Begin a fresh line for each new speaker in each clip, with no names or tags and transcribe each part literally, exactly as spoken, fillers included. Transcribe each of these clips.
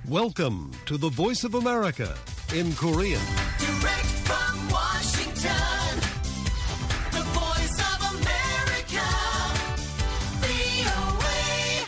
Welcome to the Voice of America in Korean.
Direct from Washington, the Voice of America, 브이오에이.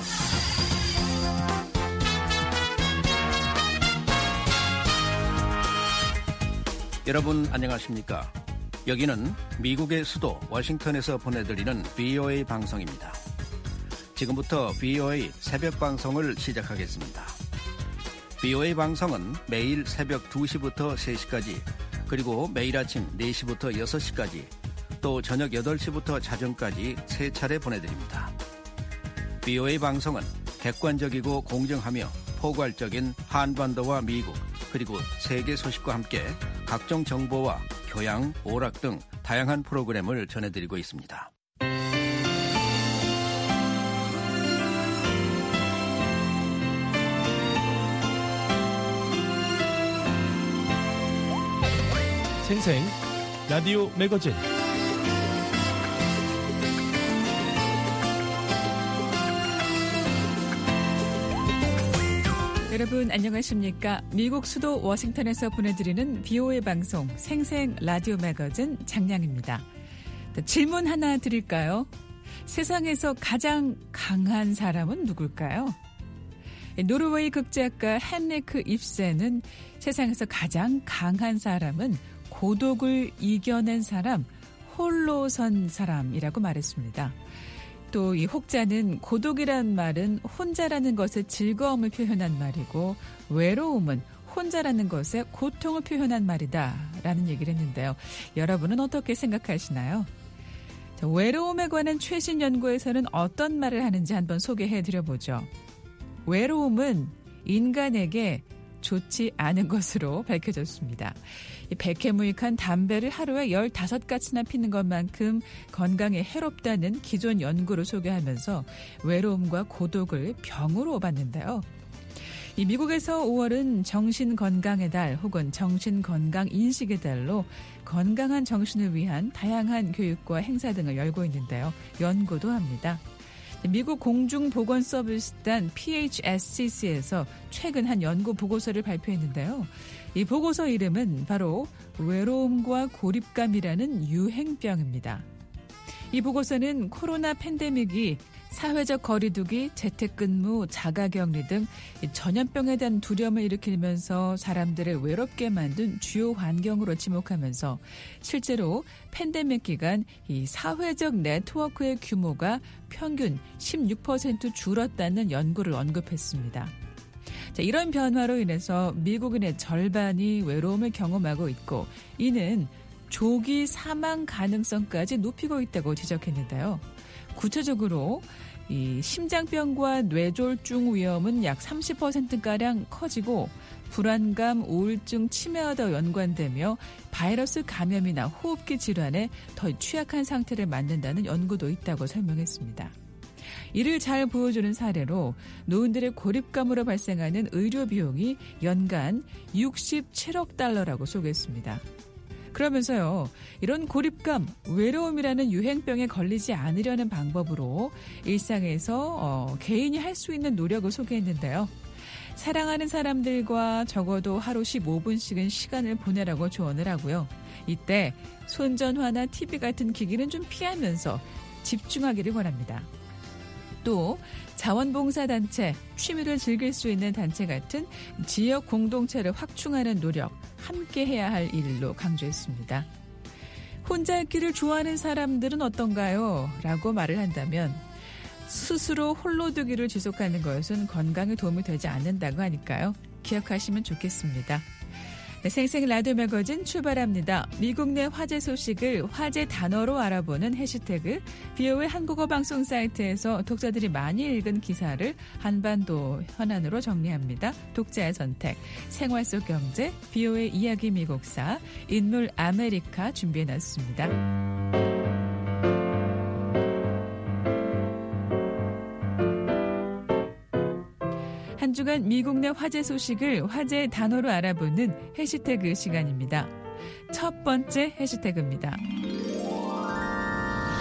여러분 안녕하십니까? 여기는 미국의 수도 워싱턴에서 보내드리는 브이오에이 방송입니다. 지금부터 브이오에이 새벽 방송을 시작하겠습니다. 브이오에이 방송은 매일 새벽 두 시부터 세 시까지, 그리고 매일 아침 네 시부터 여섯 시까지, 또 저녁 여덟 시부터 자정까지 세 차례 보내드립니다. 브이오에이 방송은 객관적이고 공정하며 포괄적인 한반도와 미국, 그리고 세계 소식과 함께 각종 정보와 교양, 오락 등 다양한 프로그램을 전해드리고 있습니다.
생생 라디오 매거진.
여러분 안녕하십니까? 미국 수도 워싱턴에서 보내드리는 브이오에이 방송 생생 라디오 매거진 장량입니다. 질문 하나 드릴까요? 세상에서 가장 강한 사람은 누굴까요? 노르웨이 극작가 헨리크 입센은 세상에서 가장 강한 사람은 고독을 이겨낸 사람, 홀로 선 사람이라고 말했습니다. 또 이 혹자는 고독이란 말은 혼자라는 것의 즐거움을 표현한 말이고, 외로움은 혼자라는 것의 고통을 표현한 말이다 라는 얘기를 했는데요. 여러분은 어떻게 생각하시나요? 자, 외로움에 관한 최신 연구에서는 어떤 말을 하는지 한번 소개해드려보죠. 외로움은 인간에게 좋지 않은 것으로 밝혀졌습니다. 백해무익한 담배를 하루에 열다섯 가지나 피는 것만큼 건강에 해롭다는 기존 연구를 소개하면서 외로움과 고독을 병으로 봤는데요. 이 미국에서 오월은 정신건강의 달 혹은 정신건강인식의 달로 건강한 정신을 위한 다양한 교육과 행사 등을 열고 있는데요. 연구도 합니다. 미국 공중보건서비스단 피에이치에스씨씨에서 최근 한 연구 보고서를 발표했는데요. 이 보고서 이름은 바로 외로움과 고립감이라는 유행병입니다. 이 보고서는 코로나 팬데믹이 사회적 거리두기, 재택근무, 자가격리 등 전염병에 대한 두려움을 일으키면서 사람들을 외롭게 만든 주요 환경으로 지목하면서 실제로 팬데믹 기간 이 사회적 네트워크의 규모가 평균 십육 퍼센트 줄었다는 연구를 언급했습니다. 자, 이런 변화로 인해서 미국인의 절반이 외로움을 경험하고 있고, 이는 조기 사망 가능성까지 높이고 있다고 지적했는데요. 구체적으로 이 심장병과 뇌졸중 위험은 약 삼십 퍼센트가량 커지고, 불안감, 우울증, 치매와 더 연관되며 바이러스 감염이나 호흡기 질환에 더 취약한 상태를 만든다는 연구도 있다고 설명했습니다. 이를 잘 보여주는 사례로 노인들의 고립감으로 발생하는 의료 비용이 연간 육십칠억 달러라고 소개했습니다. 그러면서요, 이런 고립감, 외로움이라는 유행병에 걸리지 않으려는 방법으로 일상에서 어, 개인이 할 수 있는 노력을 소개했는데요. 사랑하는 사람들과 적어도 하루 십오 분씩은 시간을 보내라고 조언을 하고요. 이때 손전화나 티비 같은 기기는 좀 피하면서 집중하기를 권합니다. 또 자원봉사단체, 취미를 즐길 수 있는 단체 같은 지역 공동체를 확충하는 노력, 함께 해야 할 일로 강조했습니다. 혼자 있기를 좋아하는 사람들은 어떤가요? 라고 말을 한다면 스스로 홀로 두기를 지속하는 것은 건강에 도움이 되지 않는다고 하니까요. 기억하시면 좋겠습니다. 네, 생생 라디오 매거진 출발합니다. 미국 내 화제 소식을 화제 단어로 알아보는 해시태그 브이오에이 한국어 방송 사이트에서 독자들이 많이 읽은 기사를 한반도 현안으로 정리합니다. 독자의 선택, 생활 속 경제, 브이오에이 이야기 미국사, 인물 아메리카 준비해놨습니다. 한 주간 미국 내 화제 소식을 화제 단어로 알아보는 해시태그 시간입니다. 첫 번째 해시태그입니다.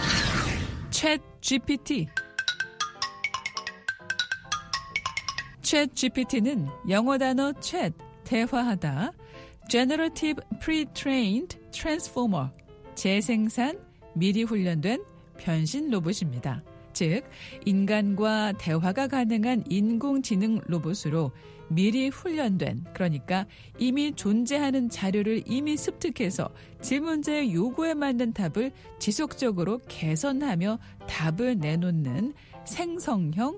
챗 지피티. 챗 지피티는 영어 단어 챗, 대화하다, Generative Pre-trained Transformer, 재생산, 미리 훈련된 변신 로봇입니다. 즉, 인간과 대화가 가능한 인공지능 로봇으로 미리 훈련된, 그러니까 이미 존재하는 자료를 이미 습득해서 질문자의 요구에 맞는 답을 지속적으로 개선하며 답을 내놓는 생성형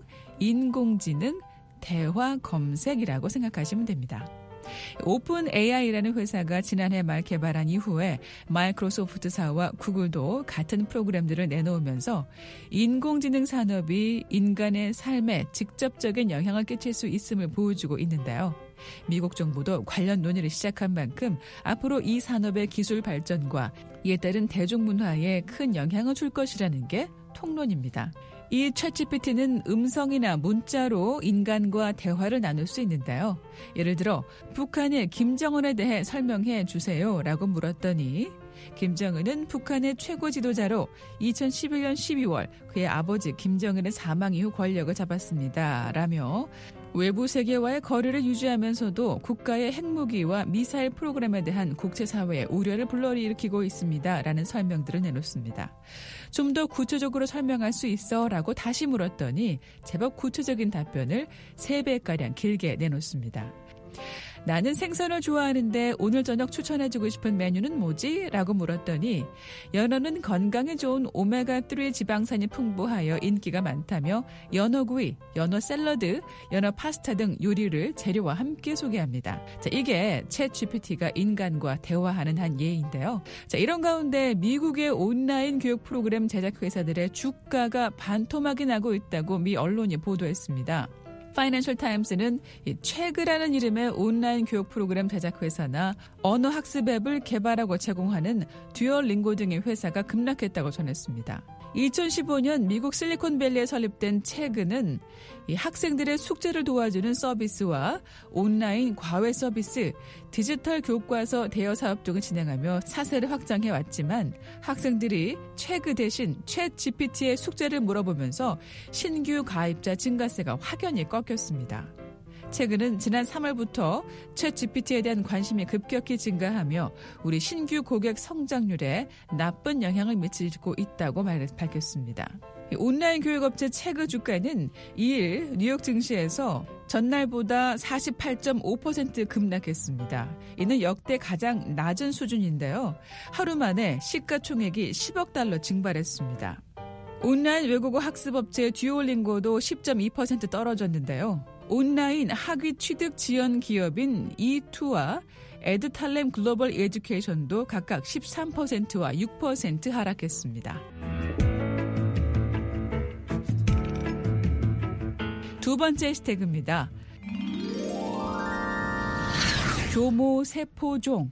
인공지능 대화 검색이라고 생각하시면 됩니다. 오픈 에이아이라는 회사가 지난해 말 개발한 이후에 마이크로소프트사와 구글도 같은 프로그램들을 내놓으면서 인공지능 산업이 인간의 삶에 직접적인 영향을 끼칠 수 있음을 보여주고 있는데요. 미국 정부도 관련 논의를 시작한 만큼 앞으로 이 산업의 기술 발전과 이에 따른 대중문화에 큰 영향을 줄 것이라는 게 통론입니다. 이 챗지피티는 음성이나 문자로 인간과 대화를 나눌 수 있는데요. 예를 들어 북한의 김정은에 대해 설명해 주세요 라고 물었더니 김정은은 북한의 최고 지도자로 이천십일 년 십이월 그의 아버지 김정은의 사망 이후 권력을 잡았습니다 라며 외부 세계와의 거리를 유지하면서도 국가의 핵무기와 미사일 프로그램에 대한 국제사회의 우려를 불러일으키고 있습니다 라는 설명들을 내놓습니다. 좀 더 구체적으로 설명할 수 있어 라고 다시 물었더니 제법 구체적인 답변을 세 배가량 길게 내놓습니다. 나는 생선을 좋아하는데 오늘 저녁 추천해주고 싶은 메뉴는 뭐지? 라고 물었더니 연어는 건강에 좋은 오메가삼 지방산이 풍부하여 인기가 많다며 연어구이, 연어 샐러드, 연어 파스타 등 요리를 재료와 함께 소개합니다. 자, 이게 챗 지피티가 인간과 대화하는 한 예인데요. 자, 이런 가운데 미국의 온라인 교육 프로그램 제작 회사들의 주가가 반토막이 나고 있다고 미 언론이 보도했습니다. 파이낸셜 타임스는 최그라는 이름의 온라인 교육 프로그램 제작 회사나 언어 학습 앱을 개발하고 제공하는 듀얼링고 등의 회사가 급락했다고 전했습니다. 이천십오 년 미국 실리콘밸리에 설립된 체그는 이 학생들의 숙제를 도와주는 서비스와 온라인 과외 서비스, 디지털 교과서 대여 사업 등을 진행하며 사세를 확장해왔지만 학생들이 체그 대신 챗 지피티의 숙제를 물어보면서 신규 가입자 증가세가 확연히 꺾였습니다. 체그는 지난 삼월부터 챗 지피티에 대한 관심이 급격히 증가하며 우리 신규 고객 성장률에 나쁜 영향을 미치고 있다고 밝혔습니다. 온라인 교육업체 체그 주가는 이 일 뉴욕 증시에서 전날보다 사십팔 점 오 퍼센트 급락했습니다. 이는 역대 가장 낮은 수준인데요. 하루 만에 시가총액이 십억 달러 증발했습니다. 온라인 외국어 학습업체 듀오링고도 십 점 이 퍼센트 떨어졌는데요. 온라인 학위 취득 지원 기업인 이투와 에드탈렘 글로벌 에듀케이션도 각각 십삼 퍼센트와 육 퍼센트 하락했습니다. 두 번째 해시태그입니다. 교모세포종.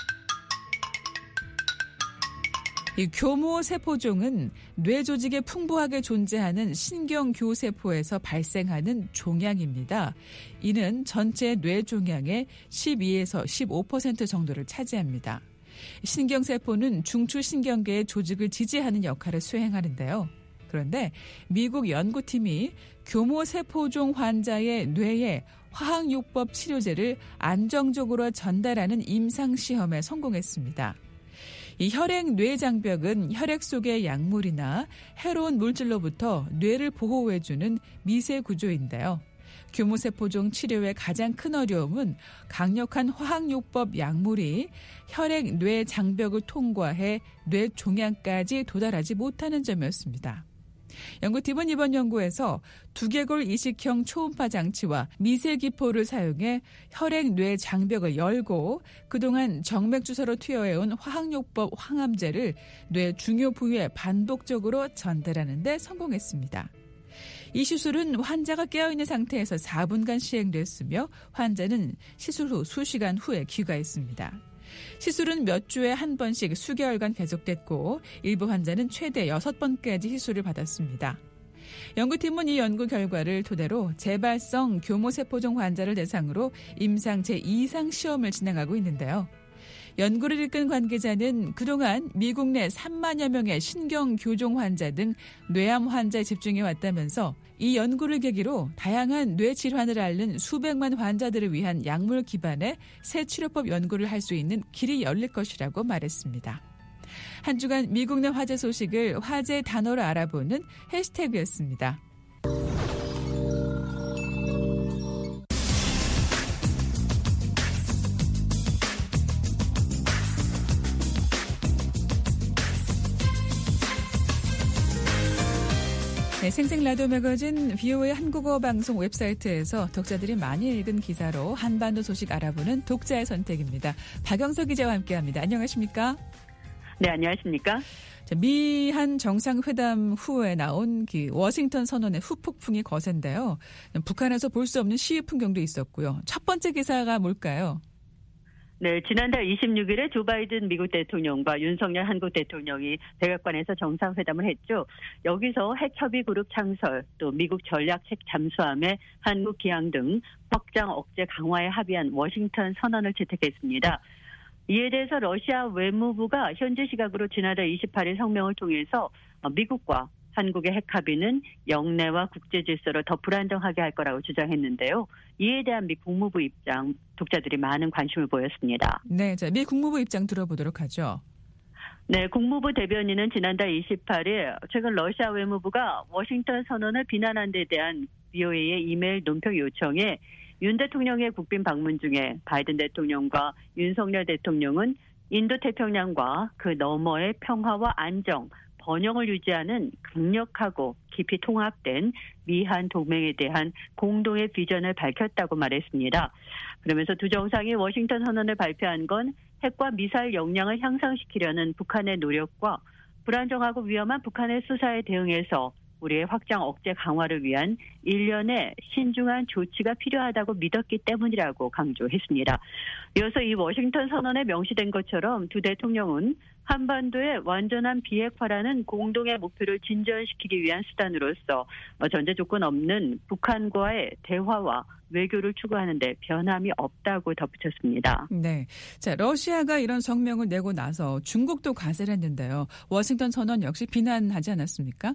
이 교모세포종은 뇌 조직에 풍부하게 존재하는 신경교세포에서 발생하는 종양입니다. 이는 전체 뇌 종양의 십이에서 십오 퍼센트 정도를 차지합니다. 신경세포는 중추신경계의 조직을 지지하는 역할을 수행하는데요. 그런데 미국 연구팀이 교모세포종 환자의 뇌에 화학요법 치료제를 안정적으로 전달하는 임상시험에 성공했습니다. 이 혈액 뇌장벽은 혈액 속의 약물이나 해로운 물질로부터 뇌를 보호해주는 미세 구조인데요. 교모세포종 치료의 가장 큰 어려움은 강력한 화학요법 약물이 혈액 뇌장벽을 통과해 뇌 종양까지 도달하지 못하는 점이었습니다. 연구팀은 이번 연구에서 두개골 이식형 초음파 장치와 미세기포를 사용해 혈액 뇌 장벽을 열고 그동안 정맥주사로 투여해온 화학요법 항암제를 뇌 중요 부위에 반복적으로 전달하는 데 성공했습니다. 이 시술은 환자가 깨어있는 상태에서 사 분간 시행됐으며 환자는 시술 후 수시간 후에 귀가했습니다. 시술은 몇 주에 한 번씩 수개월간 계속됐고 일부 환자는 최대 여섯 번까지 시술을 받았습니다. 연구팀은 이 연구 결과를 토대로 재발성 교모세포종 환자를 대상으로 임상 제이 상 시험을 진행하고 있는데요. 연구를 이끈 관계자는 그동안 미국 내 삼만여 명의 신경 교종 환자 등 뇌암 환자에 집중해 왔다면서 이 연구를 계기로 다양한 뇌 질환을 앓는 수백만 환자들을 위한 약물 기반의 새 치료법 연구를 할 수 있는 길이 열릴 것이라고 말했습니다. 한 주간 미국 내 화제 소식을 화제 단어로 알아보는 해시태그였습니다. 네, 생생 라디오 매거진 비오에이 한국어 방송 웹사이트에서 독자들이 많이 읽은 기사로 한반도 소식 알아보는 독자의 선택입니다. 박영석 기자와 함께합니다. 안녕하십니까?
네, 안녕하십니까?
자, 미한 정상회담 후에 나온 그 워싱턴 선언의 후폭풍이 거센데요. 북한에서 볼 수 없는 시위 풍경도 있었고요. 첫 번째 기사가 뭘까요?
네, 지난달 이십육일에 조 바이든 미국 대통령과 윤석열 한국 대통령이 백악관에서 정상회담을 했죠. 여기서 핵협의 그룹 창설, 또 미국 전략 핵 잠수함의 한국 기항 등 확장 억제 강화에 합의한 워싱턴 선언을 채택했습니다. 이에 대해서 러시아 외무부가 현지 시각으로 지난달 이십팔일 성명을 통해서 미국과 한국의 핵 합의는 영내와 국제 질서를 더 불안정하게 할 거라고 주장했는데요. 이에 대한 미 국무부 입장, 독자들이 많은 관심을 보였습니다.
네, 자, 미 국무부 입장 들어보도록 하죠.
네, 국무부 대변인은 지난달 이십팔일 최근 러시아 외무부가 워싱턴 선언을 비난한 데 대한 비오에이의 이메일 논평 요청에 윤 대통령의 국빈 방문 중에 바이든 대통령과 윤석열 대통령은 인도태평양과 그 너머의 평화와 안정, 번영을 유지하는 강력하고 깊이 통합된 미한 동맹에 대한 공동의 비전을 밝혔다고 말했습니다. 그러면서 두 정상이 워싱턴 선언을 발표한 건 핵과 미사일 역량을 향상시키려는 북한의 노력과 불안정하고 위험한 북한의 수사에 대응해서 우리의 확장 억제 강화를 위한 일련의 신중한 조치가 필요하다고 믿었기 때문이라고 강조했습니다. 이어서 이 워싱턴 선언에 명시된 것처럼 두 대통령은 한반도의 완전한 비핵화라는 공동의 목표를 진전시키기 위한 수단으로서 전제 조건 없는 북한과의 대화와 외교를 추구하는 데 변함이 없다고 덧붙였습니다.
네, 자, 러시아가 이런 성명을 내고 나서 중국도 과세를 했는데요. 워싱턴 선언 역시 비난하지 않았습니까?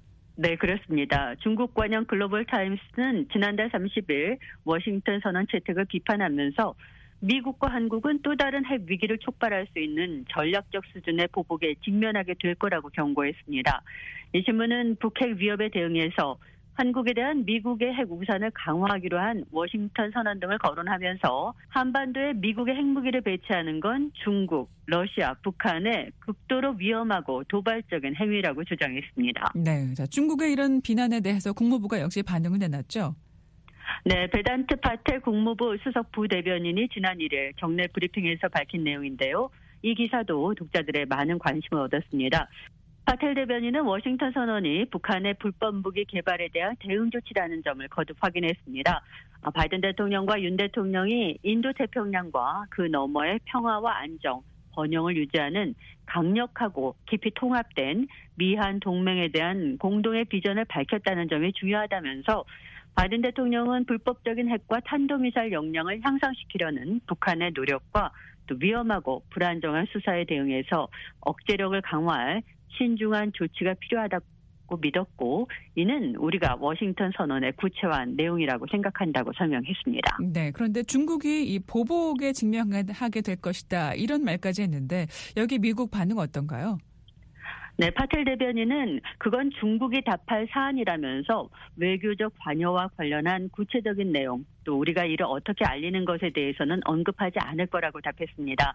네, 그렇습니다. 중국 관영 글로벌 타임스는 지난달 삼십일 워싱턴 선언 채택을 비판하면서 미국과 한국은 또 다른 핵 위기를 촉발할 수 있는 전략적 수준의 보복에 직면하게 될 거라고 경고했습니다. 이 신문은 북핵 위협에 대응해서 한국에 대한 미국의 핵 우산을 강화하기로 한 워싱턴 선언 등을 거론하면서 한반도에 미국의 핵무기를 배치하는 건 중국, 러시아, 북한의 극도로 위험하고 도발적인 행위라고 주장했습니다.
네, 자, 중국의 이런 비난에 대해서 국무부가 역시 반응을 내놨죠.
네, 베단트 파텔 국무부 수석 부대변인이 지난 일일 정례 브리핑에서 밝힌 내용인데요. 이 기사도 독자들의 많은 관심을 얻었습니다. 파텔 대변인은 워싱턴 선언이 북한의 불법 무기 개발에 대한 대응 조치라는 점을 거듭 확인했습니다. 바이든 대통령과 윤 대통령이 인도태평양과 그 너머의 평화와 안정, 번영을 유지하는 강력하고 깊이 통합된 미한 동맹에 대한 공동의 비전을 밝혔다는 점이 중요하다면서 바이든 대통령은 불법적인 핵과 탄도미사일 역량을 향상시키려는 북한의 노력과 또 위험하고 불안정한 수사에 대응해서 억제력을 강화할 신중한 조치가 필요하다고 믿었고 이는 우리가 워싱턴 선언의 구체화한 내용이라고 생각한다고 설명했습니다.
네, 그런데 중국이 이 보복에 직면하게 될 것이다 이런 말까지 했는데 여기 미국 반응 어떤가요?
네, 파텔 대변인은 그건 중국이 답할 사안이라면서 외교적 관여와 관련한 구체적인 내용 또 우리가 이를 어떻게 알리는 것에 대해서는 언급하지 않을 거라고 답했습니다.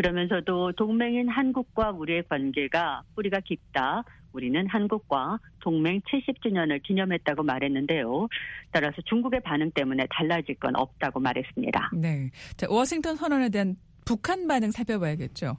그러면서도 동맹인 한국과 우리의 관계가 뿌리가 깊다. 우리는 한국과 동맹 칠십 주년을 기념했다고 말했는데요. 따라서 중국의 반응 때문에 달라질 건 없다고 말했습니다.
네, 자, 워싱턴 선언에 대한 북한 반응 살펴봐야겠죠.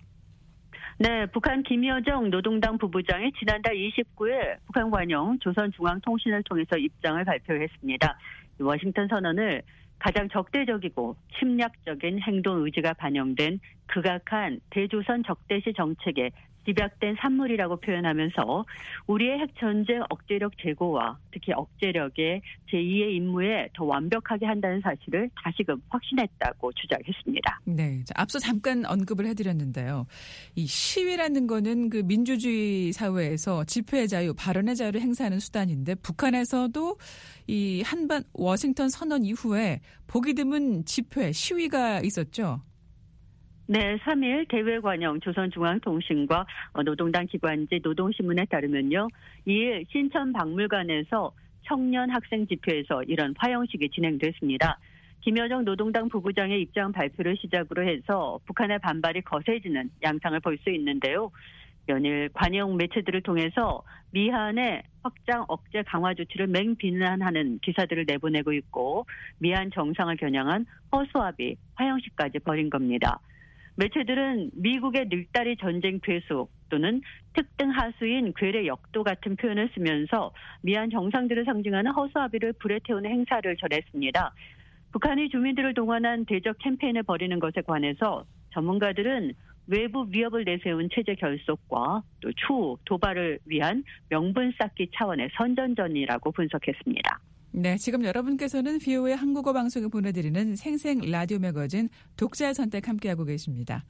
네, 북한 김여정 노동당 부부장이 지난달 이십구일 북한 관영 조선중앙통신을 통해서 입장을 발표했습니다. 워싱턴 선언을 가장 적대적이고 침략적인 행동 의지가 반영된 극악한 대조선 적대시 정책의 집약된 산물이라고 표현하면서 우리의 핵 전쟁 억제력 제고와 특히 억제력의 제이의 임무에 더 완벽하게 한다는 사실을 다시금 확신했다고 주장했습니다.
네, 자, 앞서 잠깐 언급을 해드렸는데요. 이 시위라는 거는 그 민주주의 사회에서 집회의 자유, 발언의 자유를 행사하는 수단인데 북한에서도 이 한반 워싱턴 선언 이후에 보기 드문 집회, 시위가 있었죠.
네, 삼 일 대외관영 조선중앙통신과 노동당 기관지 노동신문에 따르면요. 이 일 신천박물관에서 청년 학생 집회에서 이런 화형식이 진행됐습니다. 김여정 노동당 부부장의 입장 발표를 시작으로 해서 북한의 반발이 거세지는 양상을 볼 수 있는데요. 연일 관영 매체들을 통해서 미한의 확장 억제 강화 조치를 맹비난하는 기사들을 내보내고 있고 미한 정상을 겨냥한 허수아비 화형식까지 벌인 겁니다. 매체들은 미국의 늙다리 전쟁 괴수 또는 특등 하수인 괴뢰 역도 같은 표현을 쓰면서 미한 정상들을 상징하는 허수아비를 불에 태우는 행사를 전했습니다. 북한이 주민들을 동원한 대적 캠페인을 벌이는 것에 관해서 전문가들은 외부 위협을 내세운 체제 결속과 또 추후 도발을 위한 명분 쌓기 차원의 선전전이라고 분석했습니다.
네, 지금 여러분께서는 비오에이 한국어 방송에 보내드리는 생생 라디오 매거진 독자의 선택 함께하고 계십니다.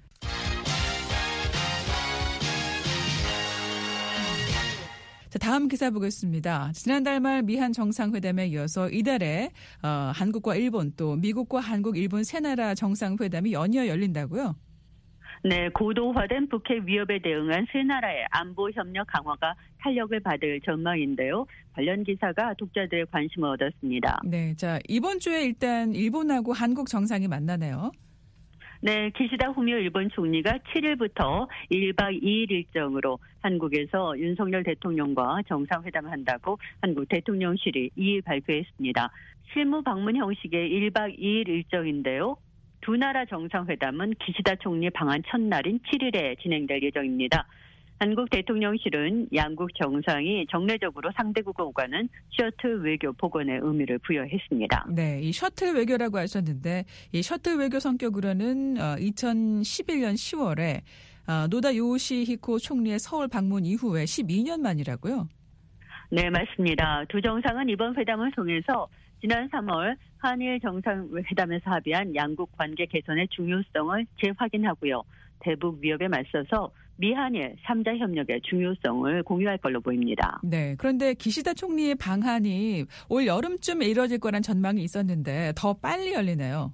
자, 다음 기사 보겠습니다. 지난달 말 미한 정상회담에 이어서 이달에 어, 한국과 일본 또 미국과 한국, 일본 세 나라 정상회담이 연이어 열린다고요?
네, 고도화된 북핵 위협에 대응한 세 나라의 안보 협력 강화가 탄력을 받을 전망인데요. 관련 기사가 독자들의 관심을 얻었습니다.
네, 자 이번 주에 일단 일본하고 한국 정상이 만나네요.
네, 기시다 후미오 일본 총리가 칠 일부터 일 박 이 일 일정으로 한국에서 윤석열 대통령과 정상회담을 한다고 한국 대통령실이 이 일 발표했습니다. 실무 방문 형식의 일 박 이 일 일정인데요. 두 나라 정상회담은 기시다 총리 방한 첫날인 칠 일에 진행될 예정입니다. 한국 대통령실은 양국 정상이 정례적으로 상대국을 오가는 셔틀 외교 복원의 의미를 부여했습니다.
네, 이 셔틀 외교라고 하셨는데 이 셔틀 외교 성격으로는 이천십일 년 시월에 노다 요시히코 총리의 서울 방문 이후에 십이 년 만이라고요?
네, 맞습니다. 두 정상은 이번 회담을 통해서 지난 삼월 한일 정상회담에서 합의한 양국 관계 개선의 중요성을 재확인하고요. 대북 위협에 맞서서 미한일 삼자 협력의 중요성을 공유할 걸로 보입니다.
네, 그런데 기시다 총리의 방한이 올 여름쯤에 이뤄질 거란 전망이 있었는데 더 빨리 열리네요.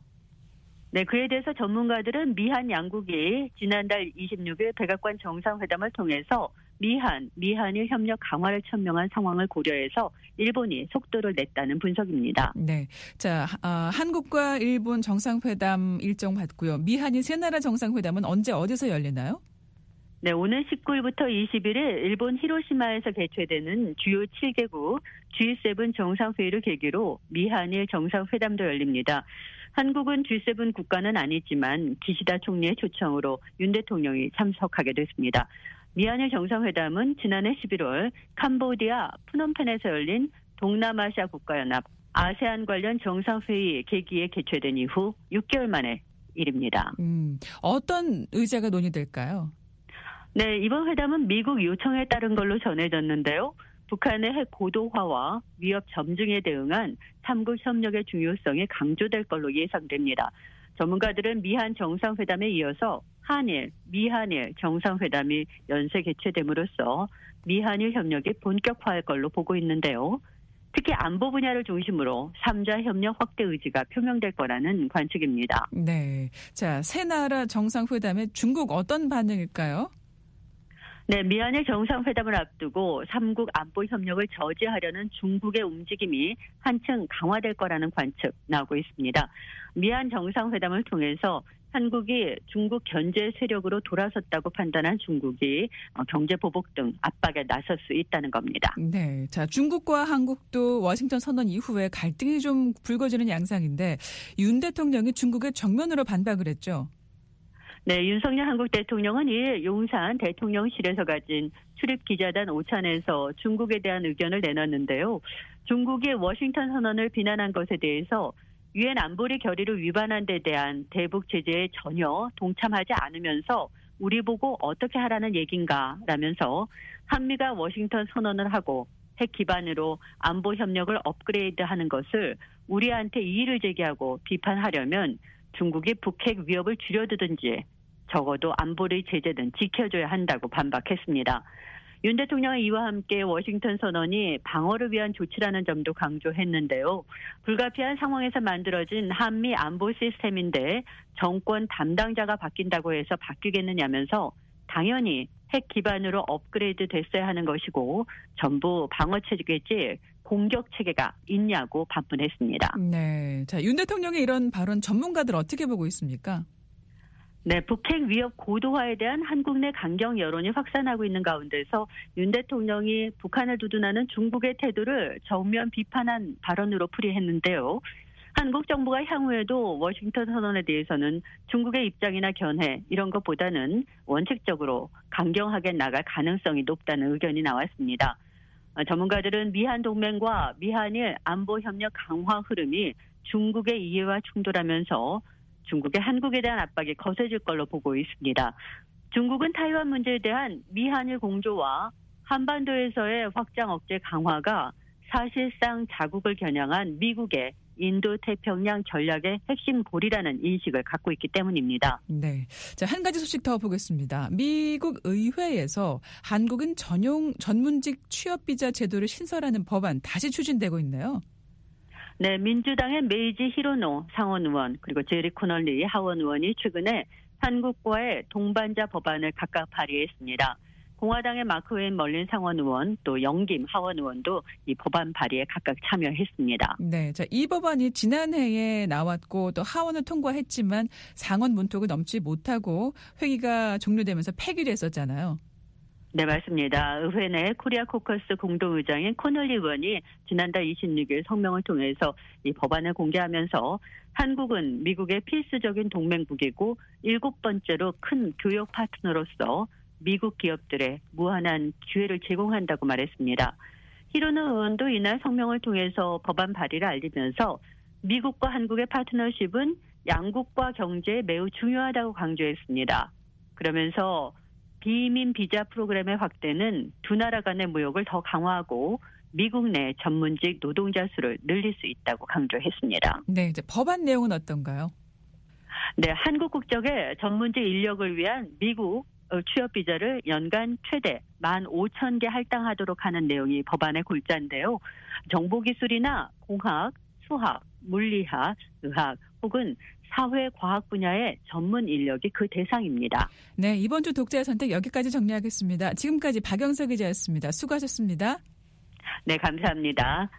네, 그에 대해서 전문가들은 미한 양국이 지난달 이십육 일 백악관 정상회담을 통해서 미한, 미한일 협력 강화를 천명한 상황을 고려해서 일본이 속도를 냈다는 분석입니다.
네, 자 어, 한국과 일본 정상회담 일정 받고요. 미한일 세 나라 정상회담은 언제 어디서 열리나요?
네, 오는 십구 일부터 이십일 일 일본 히로시마에서 개최되는 주요 칠 개국 지 세븐 정상회의를 계기로 미한일 정상회담도 열립니다. 한국은 지 세븐 국가는 아니지만 기시다 총리의 초청으로 윤 대통령이 참석하게 됐습니다. 미한일 정상회담은 지난해 십일월 캄보디아 푸놈펜에서 열린 동남아시아 국가연합 아세안 관련 정상회의 계기에 개최된 이후 육 개월 만의 일입니다.
음, 어떤 의제가 논의될까요?
네, 이번 회담은 미국 요청에 따른 걸로 전해졌는데요. 북한의 핵 고도화와 위협 점증에 대응한 삼국 협력의 중요성이 강조될 걸로 예상됩니다. 전문가들은 미한 정상회담에 이어서 한일, 미한일 정상회담이 연쇄 개최됨으로써 미한일 협력이 본격화할 걸로 보고 있는데요. 특히 안보 분야를 중심으로 삼자 협력 확대 의지가 표명될 거라는 관측입니다.
네, 자, 세 나라 정상회담에 중국 어떤 반응일까요?
네, 미한일 정상회담을 앞두고 삼국 안보 협력을 저지하려는 중국의 움직임이 한층 강화될 거라는 관측 나오고 있습니다. 미한 정상회담을 통해서 한국이 중국 견제 세력으로 돌아섰다고 판단한 중국이 경제 보복 등 압박에 나설 수 있다는 겁니다.
네, 자 중국과 한국도 워싱턴 선언 이후에 갈등이 좀 불거지는 양상인데 윤 대통령이 중국에 정면으로 반박을 했죠.
네, 윤석열 한국 대통령은 이일 용산 대통령실에서 가진 출입기자단 오찬에서 중국에 대한 의견을 내놨는데요. 중국이 워싱턴 선언을 비난한 것에 대해서 유엔 안보리 결의를 위반한 데 대한 대북 제재에 전혀 동참하지 않으면서 우리 보고 어떻게 하라는 얘긴가 라면서 한미가 워싱턴 선언을 하고 핵 기반으로 안보 협력을 업그레이드하는 것을 우리한테 이의를 제기하고 비판하려면 중국이 북핵 위협을 줄여두든지 적어도 안보리 제재는 지켜줘야 한다고 반박했습니다. 윤 대통령은 이와 함께 워싱턴 선언이 방어를 위한 조치라는 점도 강조했는데요. 불가피한 상황에서 만들어진 한미 안보 시스템인데 정권 담당자가 바뀐다고 해서 바뀌겠느냐면서 당연히 핵 기반으로 업그레이드 됐어야 하는 것이고 전부 방어 체계지 공격 체계가 있냐고 반문했습니다.
네, 자, 윤 대통령의 이런 발언 전문가들 어떻게 보고 있습니까?
네, 북핵 위협 고도화에 대한 한국 내 강경 여론이 확산하고 있는 가운데서 윤 대통령이 북한을 두둔하는 중국의 태도를 정면 비판한 발언으로 풀이했는데요. 한국 정부가 향후에도 워싱턴 선언에 대해서는 중국의 입장이나 견해 이런 것보다는 원칙적으로 강경하게 나갈 가능성이 높다는 의견이 나왔습니다. 전문가들은 미한 동맹과 미한일 안보 협력 강화 흐름이 중국의 이해와 충돌하면서 중국의 한국에 대한 압박이 거세질 걸로 보고 있습니다. 중국은 타이완 문제에 대한 미한일 공조와 한반도에서의 확장 억제 강화가 사실상 자국을 겨냥한 미국의 인도태평양 전략의 핵심 고리라는 인식을 갖고 있기 때문입니다.
네. 자, 한 가지 소식 더 보겠습니다. 미국 의회에서 한국인 전용 전문직 취업비자 제도를 신설하는 법안 다시 추진되고 있네요.
네, 민주당의 메이지 히로노 상원 의원 그리고 제리 코널리 하원 의원이 최근에 한국과의 동반자 법안을 각각 발의했습니다. 공화당의 마크 웨인 멀린 상원 의원 또 영김 하원 의원도 이 법안 발의에 각각 참여했습니다.
네, 자, 이 법안이 지난해에 나왔고 또 하원을 통과했지만 상원 문턱을 넘지 못하고 회기가 종료되면서 폐기를 했었잖아요.
네, 맞습니다. 의회 내 코리아 코커스 공동의장인 코널리 의원이 지난달 이십육 일 성명을 통해서 이 법안을 공개하면서 한국은 미국의 필수적인 동맹국이고 일곱 번째로 큰 교역 파트너로서 미국 기업들의 무한한 기회를 제공한다고 말했습니다. 히로노 의원도 이날 성명을 통해서 법안 발의를 알리면서 미국과 한국의 파트너십은 양국과 경제에 매우 중요하다고 강조했습니다. 그러면서 비이민 비자 프로그램의 확대는 두 나라 간의 무역을 더 강화하고 미국 내 전문직 노동자 수를 늘릴 수 있다고 강조했습니다.
네, 이제 법안 내용은 어떤가요?
네, 한국 국적의 전문직 인력을 위한 미국 취업 비자를 연간 최대 만 오천 개 할당하도록 하는 내용이 법안의 골자인데요. 정보기술이나 공학, 수학, 물리학, 의학 혹은 사회과학 분야의 전문 인력이 그 대상입니다.
네, 이번 주 독자의 선택 여기까지 정리하겠습니다. 지금까지 박영석 기자였습니다. 수고하셨습니다.
네, 감사합니다.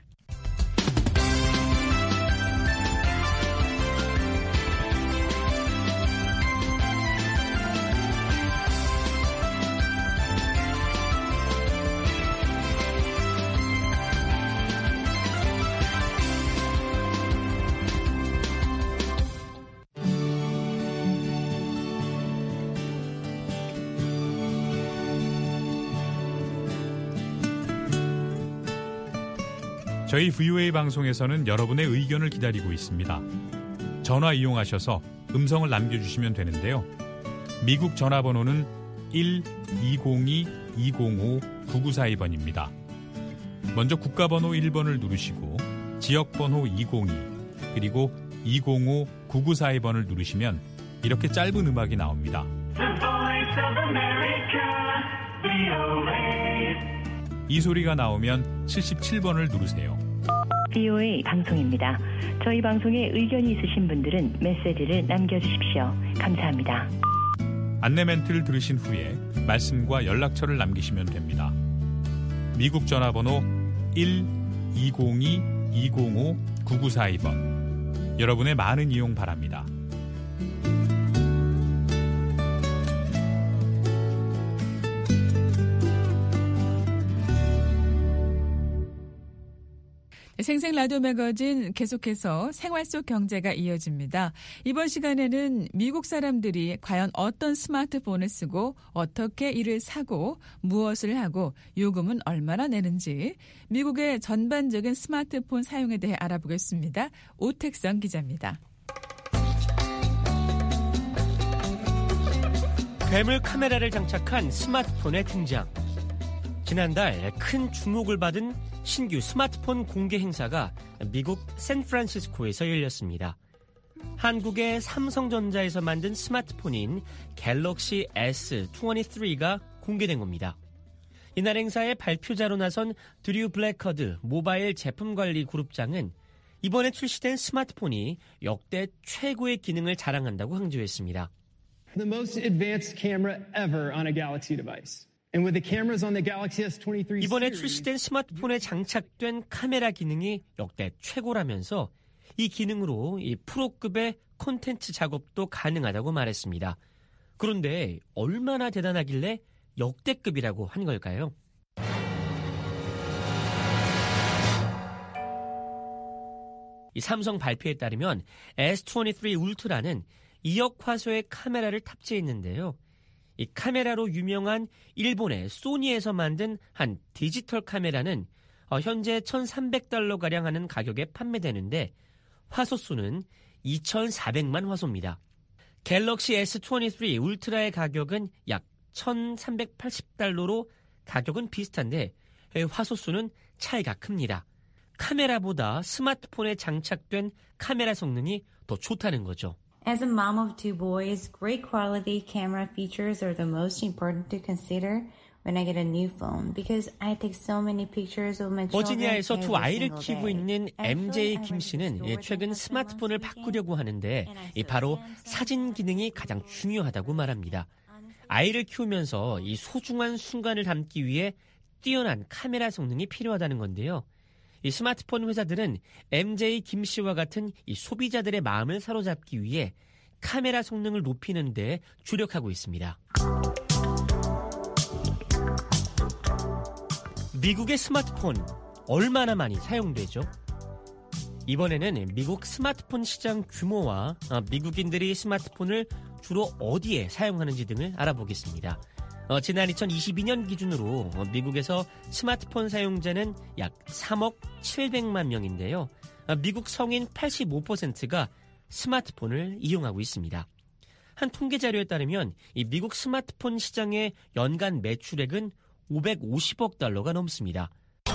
저희 브이오에이 방송에서는 여러분의 의견을 기다리고 있습니다. 전화 이용하셔서 음성을 남겨주시면 되는데요. 미국 전화번호는 일 이공이 이공오 구구사이 번입니다. 먼저 국가번호 일 번을 누르시고 지역번호 이공이 그리고 이공오 구구사이 번을 누르시면 이렇게 짧은 음악이 나옵니다. 이 소리가 나오면 칠십칠 번을 누르세요.
브이오에이 방송입니다. 저희 방송에 의견이 있으신 분들은 메시지를 남겨주십시오. 감사합니다.
안내 멘트를 들으신 후에 말씀과 연락처를 남기시면 됩니다. 미국 전화번호 일 이공이 이공오 구구사이 번. 여러분의 많은 이용 바랍니다.
생생 라디오 매거진 계속해서 생활 속 경제가 이어집니다. 이번 시간에는 미국 사람들이 과연 어떤 스마트폰을 쓰고 어떻게 이를 사고 무엇을 하고 요금은 얼마나 내는지 미국의 전반적인 스마트폰 사용에 대해 알아보겠습니다. 오택성 기자입니다.
괴물 카메라를 장착한 스마트폰의 등장. 지난달 큰 주목을 받은 신규 스마트폰 공개 행사가 미국 샌프란시스코에서 열렸습니다. 한국의 삼성전자에서 만든 스마트폰인 갤럭시 에스 이십삼가 공개된 겁니다. 이날 행사에 발표자로 나선 드류 블랙허드 모바일 제품관리 그룹장은 이번에 출시된 스마트폰이 역대 최고의 기능을 자랑한다고 강조했습니다.
The most advanced camera ever on a Galaxy device. And with the cameras on the Galaxy 에스 이십삼
이번에 출시된 스마트폰에 장착된 카메라 기능이 역대 최고라면서 이 기능으로 이 프로급의 콘텐츠 작업도 가능하다고 말했습니다. 그런데 얼마나 대단하길래 역대급이라고 한 걸까요? 이 삼성 발표에 따르면 에스 이십삼 울트라는 이억 화소의 카메라를 탑재했는데요. 이 카메라로 유명한 일본의 소니에서 만든 한 디지털 카메라는 현재 천삼백 달러가량 하는 가격에 판매되는데 화소수는 이천사백만 화소입니다. 갤럭시 에스 이십삼 울트라의 가격은 약 천삼백팔십 달러로 가격은 비슷한데 화소수는 차이가 큽니다. 카메라보다 스마트폰에 장착된 카메라 성능이 더 좋다는 거죠.
As a mom of two boys, great quality camera features are the most important to consider when I get a new phone because I take so many pictures of my children.
버지니아에서 두 아이를 키우고 있는 엠제이 김 씨는 최근 스마트폰을 바꾸려고 하는데 바로 사진 기능이 가장 중요하다고 말합니다. 아이를 키우면서 이 소중한 순간을 담기 위해 뛰어난 카메라 성능이 필요하다는 건데요. 이 스마트폰 회사들은 엠제이 김 씨와 같은 이 소비자들의 마음을 사로잡기 위해 카메라 성능을 높이는 데 주력하고 있습니다. 미국의 스마트폰 얼마나 많이 사용되죠? 이번에는 미국 스마트폰 시장 규모와 미국인들이 스마트폰을 주로 어디에 사용하는지 등을 알아보겠습니다. 어, 지난 이천이십이 년 기준으로 어, 미국에서 스마트폰 사용자는 약 삼억 칠백만 명인데요. 어, 미국 성인 팔십오 퍼센트가 스마트폰을 이용하고 있습니다. 한 통계 자료에 따르면 이 미국 스마트폰 시장의 연간 매출액은 오백오십억 달러가 넘습니다.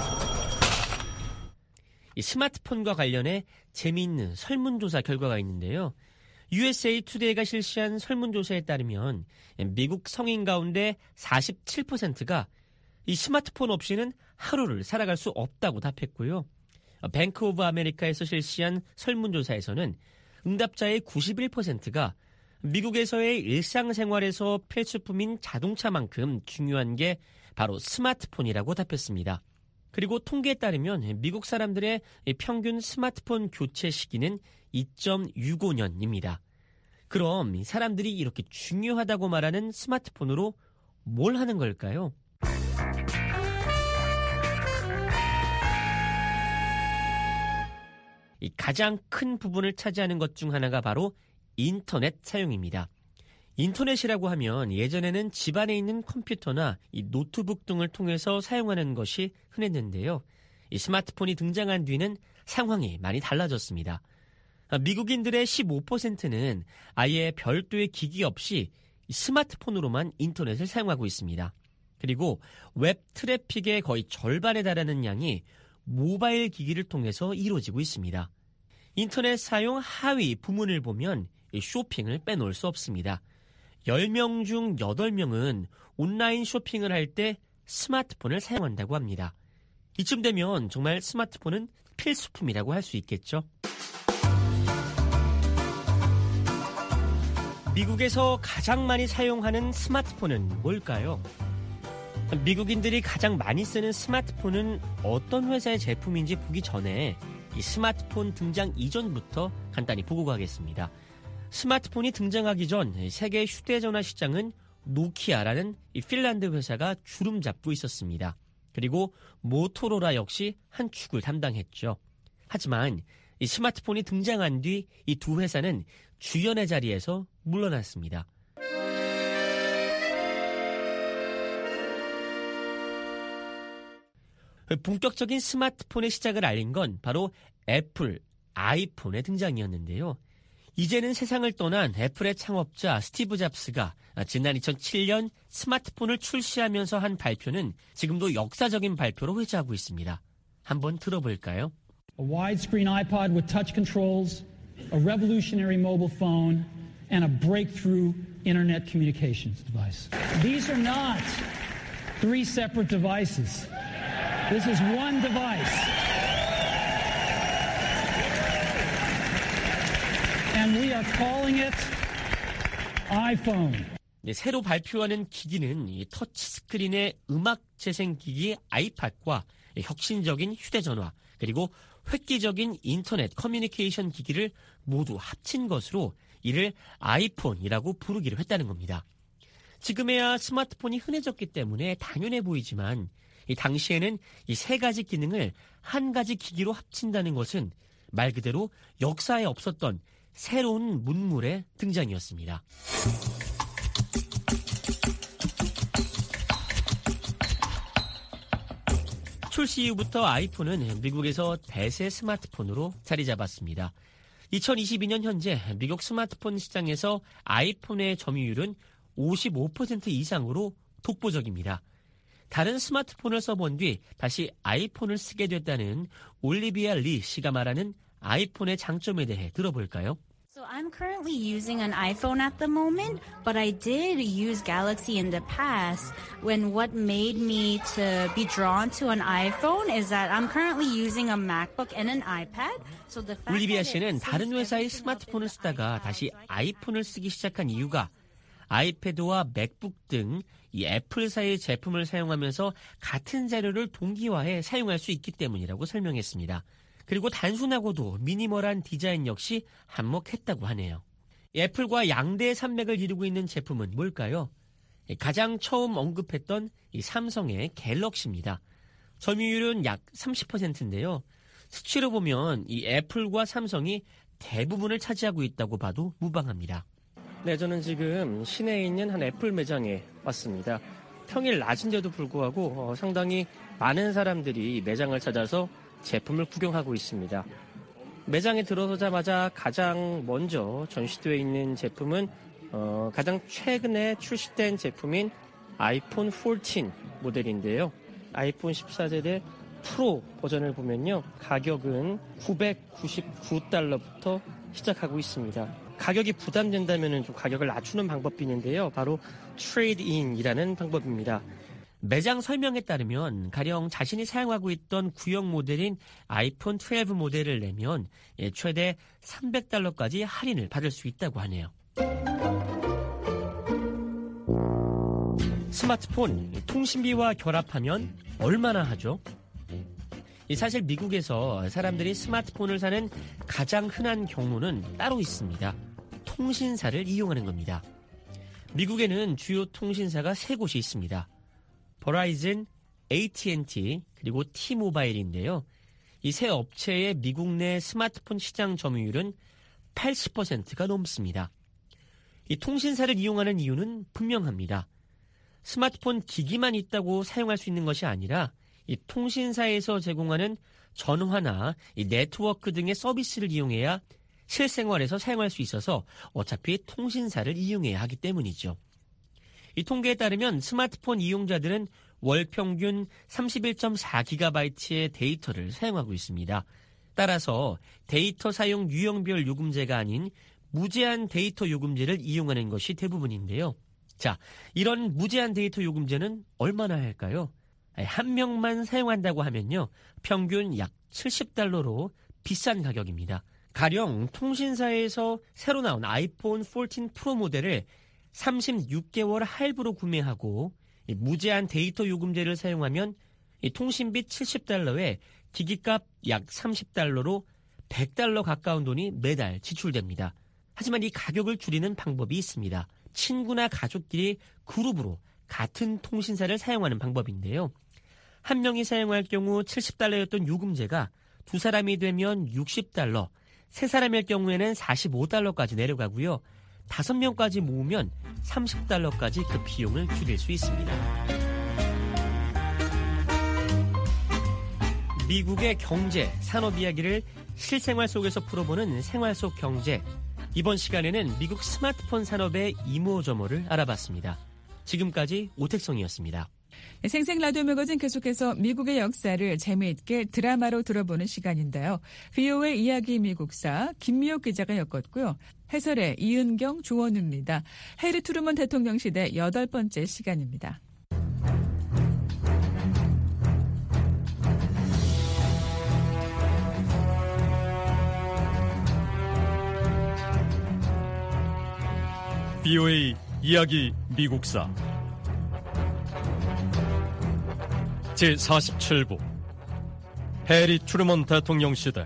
이 스마트폰과 관련해 재미있는 설문조사 결과가 있는데요. 유에스에이 투데이가 실시한 설문조사에 따르면 미국 성인 가운데 사십칠 퍼센트가 이 스마트폰 없이는 하루를 살아갈 수 없다고 답했고요. 뱅크 오브 아메리카에서 실시한 설문조사에서는 응답자의 구십일 퍼센트가 미국에서의 일상생활에서 필수품인 자동차만큼 중요한 게 바로 스마트폰이라고 답했습니다. 그리고 통계에 따르면 미국 사람들의 평균 스마트폰 교체 시기는 이 점 육오 년입니다. 그럼 사람들이 이렇게 중요하다고 말하는 스마트폰으로 뭘 하는 걸까요? 이 가장 큰 부분을 차지하는 것 중 하나가 바로 인터넷 사용입니다. 인터넷이라고 하면 예전에는 집안에 있는 컴퓨터나 이 노트북 등을 통해서 사용하는 것이 흔했는데요. 이 스마트폰이 등장한 뒤는 상황이 많이 달라졌습니다. 미국인들의 십오 퍼센트는 아예 별도의 기기 없이 스마트폰으로만 인터넷을 사용하고 있습니다. 그리고 웹 트래픽의 거의 절반에 달하는 양이 모바일 기기를 통해서 이루어지고 있습니다. 인터넷 사용 하위 부문을 보면 쇼핑을 빼놓을 수 없습니다. 열 명 중 여덟 명은 온라인 쇼핑을 할 때 스마트폰을 사용한다고 합니다. 이쯤 되면 정말 스마트폰은 필수품이라고 할 수 있겠죠. 미국에서 가장 많이 사용하는 스마트폰은 뭘까요? 미국인들이 가장 많이 쓰는 스마트폰은 어떤 회사의 제품인지 보기 전에 이 스마트폰 등장 이전부터 간단히 보고 가겠습니다. 스마트폰이 등장하기 전 세계 휴대전화 시장은 노키아라는 이 핀란드 회사가 주름 잡고 있었습니다. 그리고 모토로라 역시 한 축을 담당했죠. 하지만 이 스마트폰이 등장한 뒤 이 두 회사는 주연의 자리에서 물러났습니다. 본격적인 스마트폰의 시작을 알린 건 바로 애플 아이폰의 등장이었는데요. 이제는 세상을 떠난 애플의 창업자 스티브 잡스가 지난 이천칠 년 스마트폰을 출시하면서 한 발표는 지금도 역사적인 발표로 회자하고 있습니다. 한번 들어볼까요?
A widescreen iPod with touch controls, a revolutionary mobile phone, and a breakthrough internet communications device. These are not three separate devices. This is one device. And we are calling it iPhone.
네, 새로 발표하는 기기는 이 터치스크린의 음악 재생기기 아이팟과 혁신적인 휴대전화 그리고 획기적인 인터넷 커뮤니케이션 기기를 모두 합친 것으로 이를 아이폰이라고 부르기로 했다는 겁니다. 지금에야 스마트폰이 흔해졌기 때문에 당연해 보이지만 이 당시에는 이 세 가지 기능을 한 가지 기기로 합친다는 것은 말 그대로 역사에 없었던 새로운 문물의 등장이었습니다. 출시 이후부터 아이폰은 미국에서 대세 스마트폰으로 자리 잡았습니다. 이천이십이 년 현재 미국 스마트폰 시장에서 아이폰의 점유율은 오십오 퍼센트 이상으로 독보적입니다. 다른 스마트폰을 써본 뒤 다시 아이폰을 쓰게 됐다는 올리비아 리 씨가 말하는 아이폰의 장점에 대해 들어볼까요?
So I'm currently using an iPhone at the moment, but I did use Galaxy in the past. When what made me to be drawn to an iPhone is that I'm currently using a MacBook and an iPad. So the fact
올리비아
that
씨는
it
다른
syncs
회사의
everything up in
스마트폰을
the
쓰다가
iPad,
다시
like
아이폰을 쓰기 시작한 이유가 아이패드와 맥북 등 이 애플사의 제품을 사용하면서 같은 자료를 동기화해 사용할 수 있기 때문이라고 설명했습니다. 그리고 단순하고도 미니멀한 디자인 역시 한몫했다고 하네요. 애플과 양대의 산맥을 이루고 있는 제품은 뭘까요? 가장 처음 언급했던 이 삼성의 갤럭시입니다. 점유율은 약 삼십 퍼센트인데요. 수치로 보면 이 애플과 삼성이 대부분을 차지하고 있다고 봐도 무방합니다. 네, 저는 지금 시내에 있는 한 애플 매장에 왔습니다. 평일 낮인데도 불구하고 어, 상당히 많은 사람들이 매장을 찾아서 제품을 구경하고 있습니다. 매장에 들어서자마자 가장 먼저 전시되어 있는 제품은 어, 가장 최근에 출시된 제품인 아이폰 십사 모델인데요. 아이폰 십사 세대 프로 버전을 보면요. 가격은 구백구십구 달러부터 시작하고 있습니다. 가격이 부담된다면 좀 가격을 낮추는 방법이 있는데요. 바로 트레이드인이라는 방법입니다. 매장 설명에 따르면 가령 자신이 사용하고 있던 구형 모델인 아이폰 십이 모델을 내면 최대 삼백 달러까지 할인을 받을 수 있다고 하네요. 스마트폰, 통신비와 결합하면 얼마나 하죠? 사실 미국에서 사람들이 스마트폰을 사는 가장 흔한 경로는 따로 있습니다. 통신사를 이용하는 겁니다. 미국에는 주요 통신사가 세 곳이 있습니다. 버라이즌, 에이티앤티, 그리고 T-모바일인데요. 이 세 업체의 미국 내 스마트폰 시장 점유율은 팔십 퍼센트가 넘습니다. 이 통신사를 이용하는 이유는 분명합니다. 스마트폰 기기만 있다고 사용할 수 있는 것이 아니라 이 통신사에서 제공하는 전화나 이 네트워크 등의 서비스를 이용해야 실생활에서 사용할 수 있어서 어차피 통신사를 이용해야 하기 때문이죠. 이 통계에 따르면 스마트폰 이용자들은 월 평균 삼십일 점 사 기가바이트의 데이터를 사용하고 있습니다. 따라서 데이터 사용 유형별 요금제가 아닌 무제한 데이터 요금제를 이용하는 것이 대부분인데요. 자, 이런 무제한 데이터 요금제는 얼마나 할까요? 한 명만 사용한다고 하면요. 평균 약 칠십 달러로 비싼 가격입니다. 가령 통신사에서 새로 나온 아이폰 십사 프로 모델을 삼십육 개월 할부로 구매하고 무제한 데이터 요금제를 사용하면 통신비 칠십 달러에 기기값 약 삼십 달러로 백 달러 가까운 돈이 매달 지출됩니다. 하지만 이 가격을 줄이는 방법이 있습니다. 친구나 가족끼리 그룹으로 같은 통신사를 사용하는 방법인데요. 한 명이 사용할 경우 칠십 달러였던 요금제가 두 사람이 되면 육십 달러, 세 사람일 경우에는 사십오 달러까지 내려가고요. 다섯 명까지 모으면 삼십 달러까지 그 비용을 줄일 수 있습니다. 미국의 경제, 산업 이야기를 실생활 속에서 풀어보는 생활 속 경제. 이번 시간에는 미국 스마트폰 산업의 이모저모를 알아봤습니다. 지금까지 오택성이었습니다.
생생 라디오 매거진 계속해서 미국의 역사를 재미있게 드라마로 들어보는 시간인데요. 브이오에이 이야기 미국사 김미옥 기자가 엮었고요. 해설의 이은경, 조원우입니다. 해리 트루먼 대통령 시대 여덟 번째 시간입니다.
브이오에이 이야기 미국사 제사십칠 부 해리 트루먼 대통령 시대.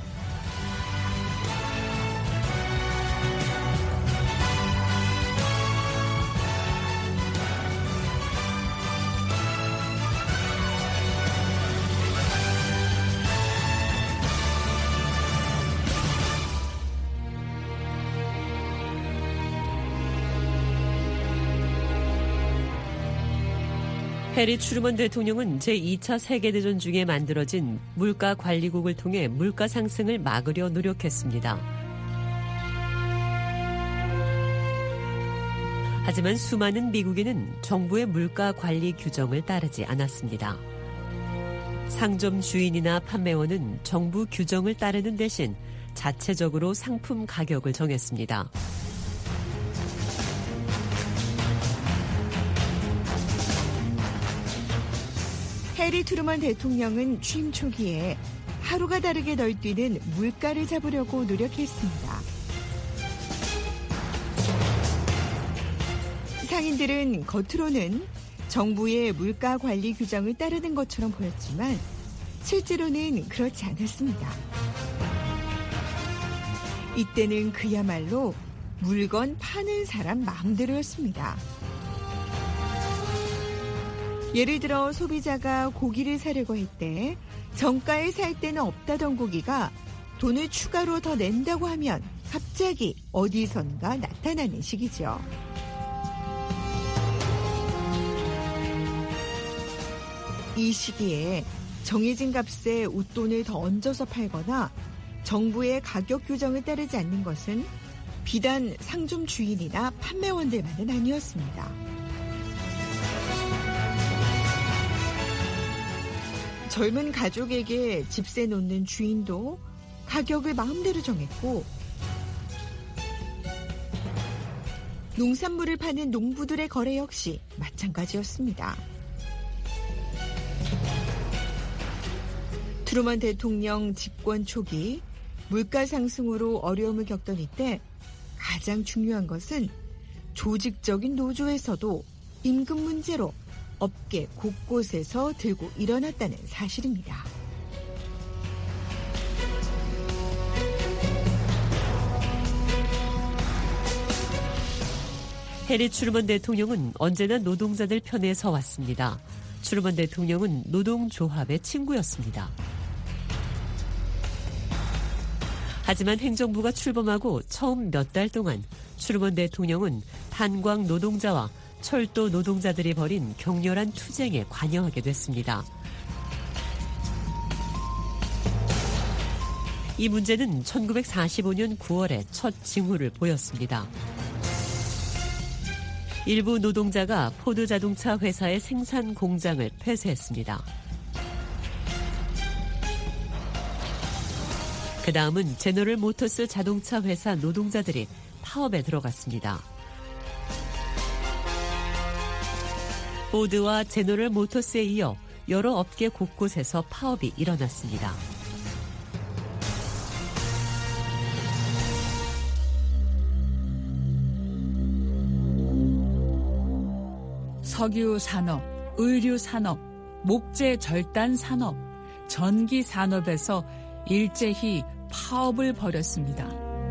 해리 트루먼 대통령은 제이 차 세계대전 중에 만들어진 물가관리국을 통해 물가 상승을 막으려 노력했습니다. 하지만 수많은 미국인은 정부의 물가관리 규정을 따르지 않았습니다. 상점 주인이나 판매원은 정부 규정을 따르는 대신 자체적으로 상품 가격을 정했습니다.
해리 트루먼 대통령은 취임 초기에 하루가 다르게 널뛰는 물가를 잡으려고 노력했습니다. 상인들은 겉으로는 정부의 물가 관리 규정을 따르는 것처럼 보였지만 실제로는 그렇지 않았습니다. 이때는 그야말로 물건 파는 사람 마음대로였습니다. 예를 들어 소비자가 고기를 사려고 할 때 정가에 살 때는 없다던 고기가 돈을 추가로 더 낸다고 하면 갑자기 어디선가 나타나는 시기죠. 이 시기에 정해진 값에 웃돈을 더 얹어서 팔거나 정부의 가격 규정을 따르지 않는 것은 비단 상점 주인이나 판매원들만은 아니었습니다. 젊은 가족에게 집세 놓는 주인도 가격을 마음대로 정했고 농산물을 파는 농부들의 거래 역시 마찬가지였습니다. 트루먼 대통령 집권 초기 물가 상승으로 어려움을 겪던 이때 가장 중요한 것은 조직적인 노조에서도 임금 문제로 업계 곳곳에서 들고 일어났다는 사실입니다.
해리 트루먼 대통령은 언제나 노동자들 편에 서왔습니다. 트루먼 대통령은 노동조합의 친구였습니다. 하지만 행정부가 출범하고 처음 몇 달 동안 트루먼 대통령은 탄광 노동자와 철도 노동자들이 벌인 격렬한 투쟁에 관여하게 됐습니다. 이 문제는 천구백사십오 년 구월에 첫 징후를 보였습니다. 일부 노동자가 포드 자동차 회사의 생산 공장을 폐쇄했습니다. 그 다음은 제너럴 모터스 자동차 회사 노동자들이 파업에 들어갔습니다. 포드와 제너럴 모터스에 이어 여러 업계 곳곳에서 파업이 일어났습니다.
석유 산업, 의류 산업, 목재 절단 산업, 전기 산업에서 일제히 파업을 벌였습니다.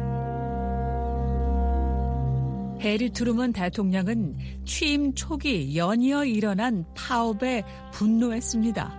해리 트루먼 대통령은 취임 초기 연이어 일어난 파업에 분노했습니다.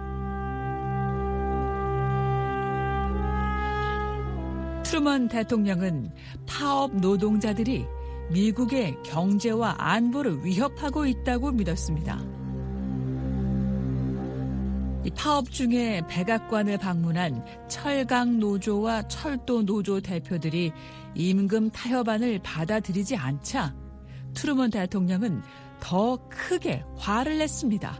트루먼 대통령은 파업 노동자들이 미국의 경제와 안보를 위협하고 있다고 믿었습니다. 이 파업 중에 백악관을 방문한 철강 노조와 철도 노조 대표들이 임금 타협안을 받아들이지 않자 트루먼 대통령은 더 크게 화를 냈습니다.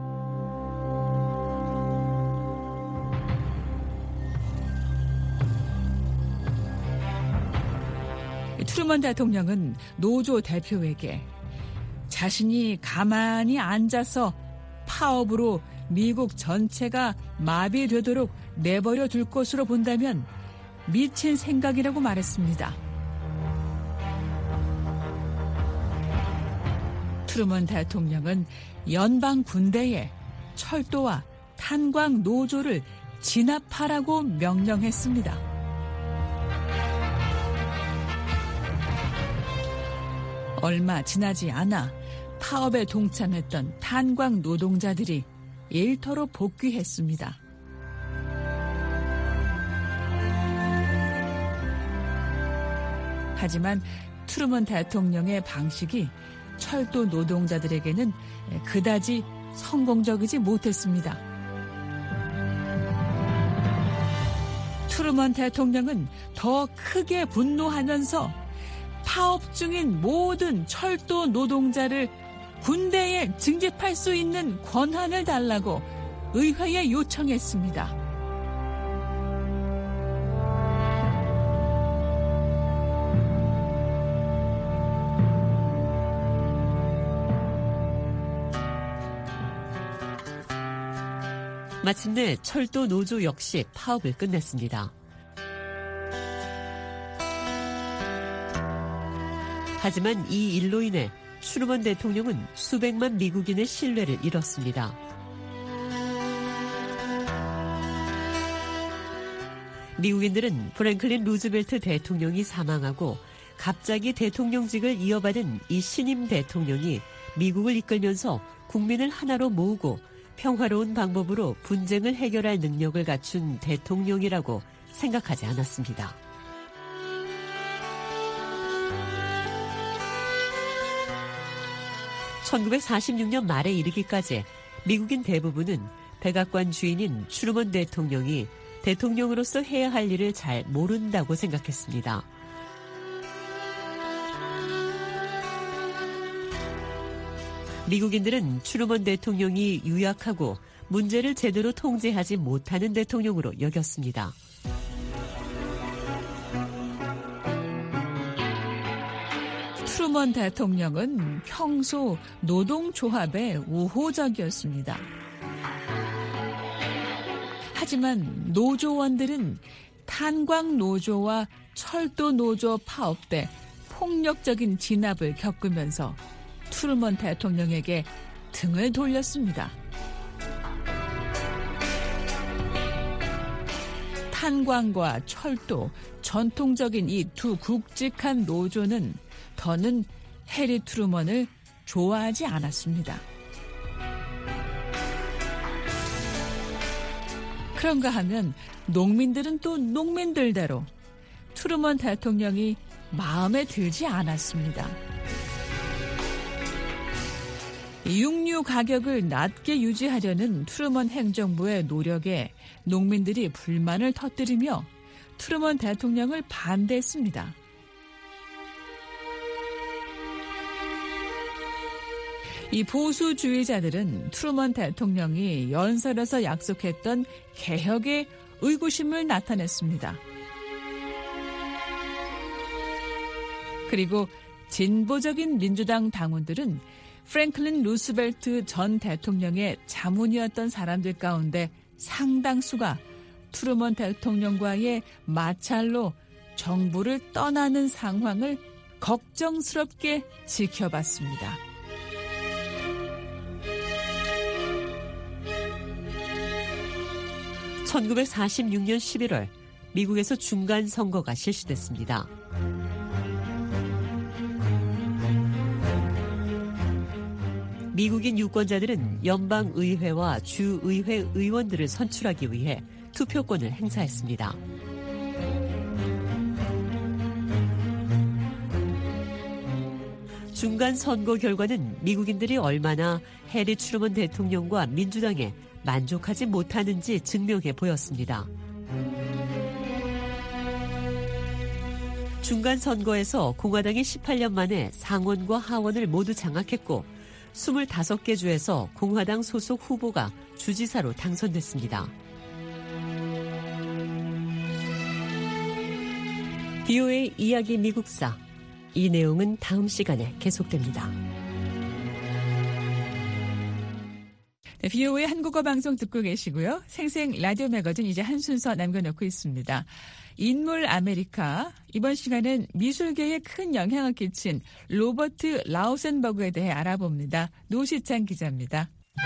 트루먼 대통령은 노조 대표에게 자신이 가만히 앉아서 파업으로 미국 전체가 마비되도록 내버려 둘 것으로 본다면 미친 생각이라고 말했습니다. 트루먼 대통령은 연방 군대에 철도와 탄광 노조를 진압하라고 명령했습니다. 얼마 지나지 않아 파업에 동참했던 탄광 노동자들이 일터로 복귀했습니다. 하지만 트루먼 대통령의 방식이 철도 노동자들에게는 그다지 성공적이지 못했습니다. 트루먼 대통령은 더 크게 분노하면서 파업 중인 모든 철도 노동자를 군대에 징집할 수 있는 권한을 달라고 의회에 요청했습니다.
마침내 철도 노조 역시 파업을 끝냈습니다. 하지만 이 일로 인해 트루먼 대통령은 수백만 미국인의 신뢰를 잃었습니다. 미국인들은 프랭클린 루즈벨트 대통령이 사망하고 갑자기 대통령직을 이어받은 이 신임 대통령이 미국을 이끌면서 국민을 하나로 모으고 평화로운 방법으로 분쟁을 해결할 능력을 갖춘 대통령이라고 생각하지 않았습니다. 천구백사십육 년 말에 이르기까지 미국인 대부분은 백악관 주인인 트루먼 대통령이 대통령으로서 해야 할 일을 잘 모른다고 생각했습니다. 미국인들은 트루먼 대통령이 유약하고 문제를 제대로 통제하지 못하는 대통령으로 여겼습니다.
트루먼 대통령은 평소 노동조합에 우호적이었습니다. 하지만 노조원들은 탄광 노조와 철도 노조 파업 때 폭력적인 진압을 겪으면서 트루먼 대통령에게 등을 돌렸습니다. 탄광과 철도, 전통적인 이 두 굵직한 노조는 더는 해리 트루먼을 좋아하지 않았습니다. 그런가 하면 농민들은 또 농민들대로 트루먼 대통령이 마음에 들지 않았습니다. 육류 가격을 낮게 유지하려는 트루먼 행정부의 노력에 농민들이 불만을 터뜨리며 트루먼 대통령을 반대했습니다. 이 보수주의자들은 트루먼 대통령이 연설에서 약속했던 개혁에 의구심을 나타냈습니다. 그리고 진보적인 민주당 당원들은 프랭클린 루스벨트 전 대통령의 자문이었던 사람들 가운데 상당수가 트루먼 대통령과의 마찰로 정부를 떠나는 상황을 걱정스럽게 지켜봤습니다.
천구백사십육 년 십일월 미국에서 중간 선거가 실시됐습니다. 미국인 유권자들은 연방의회와 주의회 의원들을 선출하기 위해 투표권을 행사했습니다. 중간 선거 결과는 미국인들이 얼마나 해리 트루먼 대통령과 민주당에 만족하지 못하는지 증명해 보였습니다. 중간 선거에서 공화당이 십팔 년 만에 상원과 하원을 모두 장악했고 스물다섯 개 주에서 공화당 소속 후보가 주지사로 당선됐습니다. 비오에이 이야기 미국사. 이 내용은 다음 시간에 계속됩니다.
네, 비오에이 한국어 방송 듣고 계시고요. 생생 라디오 매거진 이제 한 순서 남겨놓고 있습니다. 인물 아메리카. 이번 시간은 미술계에 큰 영향을 끼친 로버트 라우센버그에 대해 알아봅니다. 노시찬 기자입니다.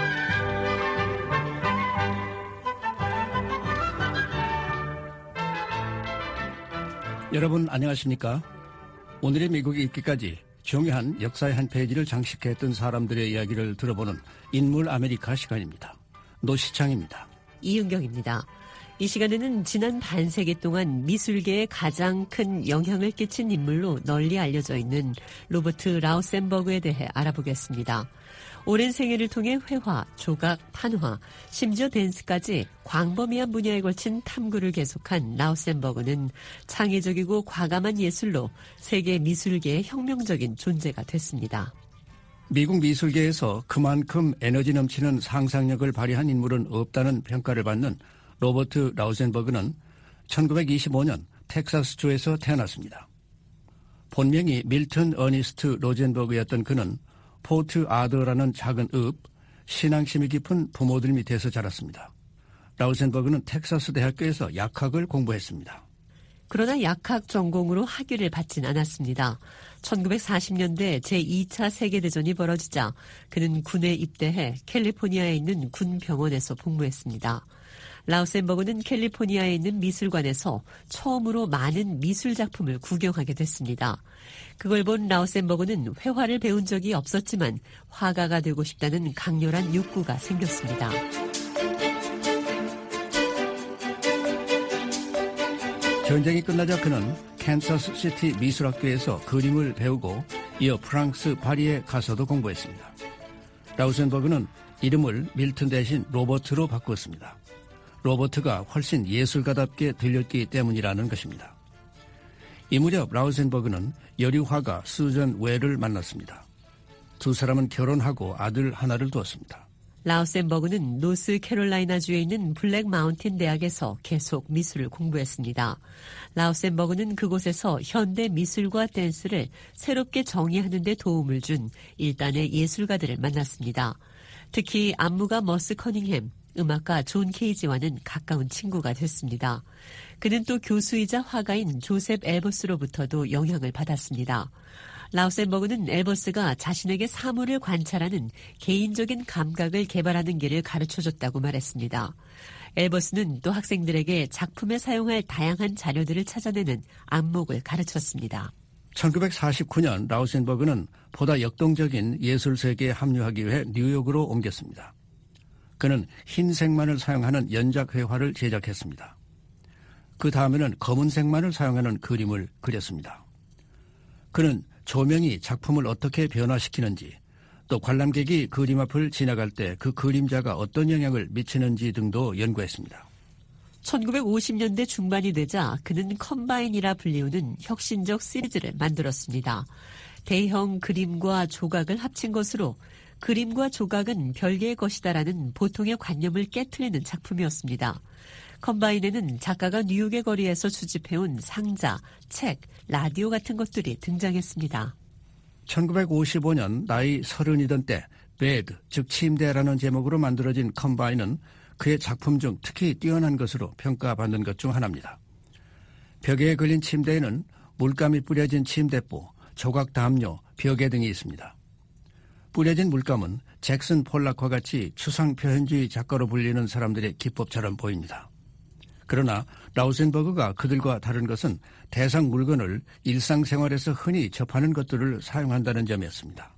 여러분 안녕하십니까? 오늘의 미국에 있기까지 중요한 역사의 한 페이지를 장식했던 사람들의 이야기를 들어보는 인물 아메리카 시간입니다. 노시창입니다.
이은경입니다. 이 시간에는 지난 반세기 동안 미술계에 가장 큰 영향을 끼친 인물로 널리 알려져 있는 로버트 라우센버그에 대해 알아보겠습니다. 오랜 생애를 통해 회화, 조각, 판화, 심지어 댄스까지 광범위한 분야에 걸친 탐구를 계속한 라우센버그는 창의적이고 과감한 예술로 세계 미술계의 혁명적인 존재가 됐습니다.
미국 미술계에서 그만큼 에너지 넘치는 상상력을 발휘한 인물은 없다는 평가를 받는 로버트 라우센버그는 천구백이십오 년 텍사스주에서 태어났습니다. 본명이 밀턴 어니스트 로젠버그였던 그는 포트 아더라는 작은 읍, 신앙심이 깊은 부모들 밑에서 자랐습니다. 라우센버그는 텍사스 대학교에서 약학을 공부했습니다.
그러나 약학 전공으로 학위를 받진 않았습니다. 천구백사십 년대 제이 차 세계대전이 벌어지자 그는 군에 입대해 캘리포니아에 있는 군병원에서 복무했습니다. 라우센버그는 캘리포니아에 있는 미술관에서 처음으로 많은 미술작품을 구경하게 됐습니다. 그걸 본 라우센버그는 회화를 배운 적이 없었지만 화가가 되고 싶다는 강렬한 욕구가 생겼습니다.
전쟁이 끝나자 그는 캔사스시티 미술학교에서 그림을 배우고 이어 프랑스 파리에 가서도 공부했습니다. 라우센버그는 이름을 밀턴 대신 로버트로 바꾸었습니다. 로버트가 훨씬 예술가답게 들렸기 때문이라는 것입니다. 이 무렵 라우센버그는 여류화가 수전 웨를 만났습니다. 두 사람은 결혼하고 아들 하나를 두었습니다.
라우센버그는 노스캐롤라이나주에 있는 블랙 마운틴 대학에서 계속 미술을 공부했습니다. 라우센버그는 그곳에서 현대 미술과 댄스를 새롭게 정의하는 데 도움을 준 일단의 예술가들을 만났습니다. 특히 안무가 머스 커닝햄, 음악가 존 케이지와는 가까운 친구가 됐습니다. 그는 또 교수이자 화가인 조셉 엘버스로부터도 영향을 받았습니다. 라우센버그는 엘버스가 자신에게 사물을 관찰하는 개인적인 감각을 개발하는 길을 가르쳐줬다고 말했습니다. 엘버스는 또 학생들에게 작품에 사용할 다양한 자료들을 찾아내는 안목을 가르쳤습니다.
천구백사십구 년 라우센버그는 보다 역동적인 예술 세계에 합류하기 위해 뉴욕으로 옮겼습니다. 그는 흰색만을 사용하는 연작회화를 제작했습니다. 그 다음에는 검은색만을 사용하는 그림을 그렸습니다. 그는 조명이 작품을 어떻게 변화시키는지, 또 관람객이 그림 앞을 지나갈 때 그 그림자가 어떤 영향을 미치는지 등도 연구했습니다.
천구백오십 년대 중반이 되자 그는 컴바인이라 불리우는 혁신적 시리즈를 만들었습니다. 대형 그림과 조각을 합친 것으로 그림과 조각은 별개의 것이다라는 보통의 관념을 깨트리는 작품이었습니다. 컴바인에는 작가가 뉴욕의 거리에서 수집해온 상자, 책, 라디오 같은 것들이 등장했습니다.
천구백오십오 년 나이 서른이던 때 베드, 즉 침대라는 제목으로 만들어진 컴바인은 그의 작품 중 특히 뛰어난 것으로 평가받는 것 중 하나입니다. 벽에 걸린 침대에는 물감이 뿌려진 침대보, 조각 담요, 벽에 등이 있습니다. 뿌려진 물감은 잭슨 폴락과 같이 추상 표현주의 작가로 불리는 사람들의 기법처럼 보입니다. 그러나 라우센버그가 그들과 다른 것은 대상 물건을 일상생활에서 흔히 접하는 것들을 사용한다는 점이었습니다.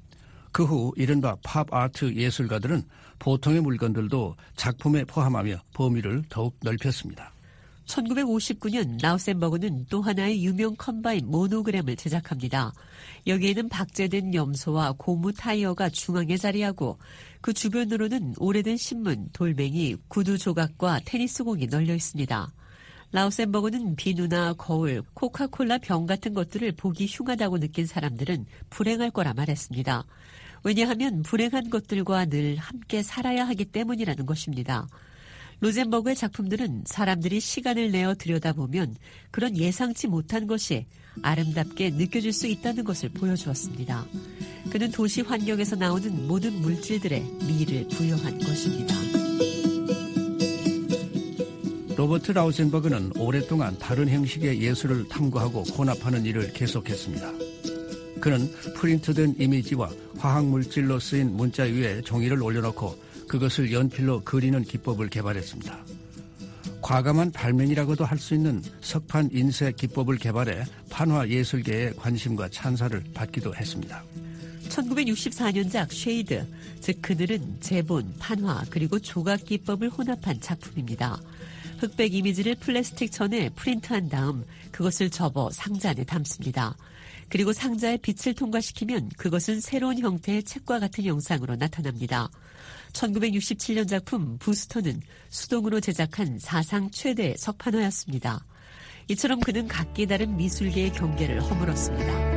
그 후 이른바 팝아트 예술가들은 보통의 물건들도 작품에 포함하며 범위를 더욱 넓혔습니다.
천구백오십구 년 라우센버그는 또 하나의 유명 컴바인 모노그램을 제작합니다. 여기에는 박제된 염소와 고무 타이어가 중앙에 자리하고 그 주변으로는 오래된 신문, 돌멩이, 구두 조각과 테니스공이 널려 있습니다. 라우센버그는 비누나 거울, 코카콜라 병 같은 것들을 보기 흉하다고 느낀 사람들은 불행할 거라 말했습니다. 왜냐하면 불행한 것들과 늘 함께 살아야 하기 때문이라는 것입니다. 로젠버그의 작품들은 사람들이 시간을 내어 들여다보면 그런 예상치 못한 것이 아름답게 느껴질 수 있다는 것을 보여주었습니다. 그는 도시 환경에서 나오는 모든 물질들에 미를 부여한 것입니다.
로버트 라우센버그는 오랫동안 다른 형식의 예술을 탐구하고 혼합하는 일을 계속했습니다. 그는 프린트된 이미지와 화학물질로 쓰인 문자 위에 종이를 올려놓고 그것을 연필로 그리는 기법을 개발했습니다. 과감한 발명이라고도 할 수 있는 석판 인쇄 기법을 개발해 판화 예술계의 관심과 찬사를 받기도 했습니다.
천구백육십사 년작 쉐이드, 즉 그늘은 제본, 판화 그리고 조각 기법을 혼합한 작품입니다. 흑백 이미지를 플라스틱 천에 프린트한 다음 그것을 접어 상자 안에 담습니다. 그리고 상자에 빛을 통과시키면 그것은 새로운 형태의 책과 같은 영상으로 나타납니다. 천구백육십칠 년 작품 부스터는 수동으로 제작한 사상 최대의 석판화였습니다. 이처럼 그는 각기 다른 미술계의 경계를 허물었습니다.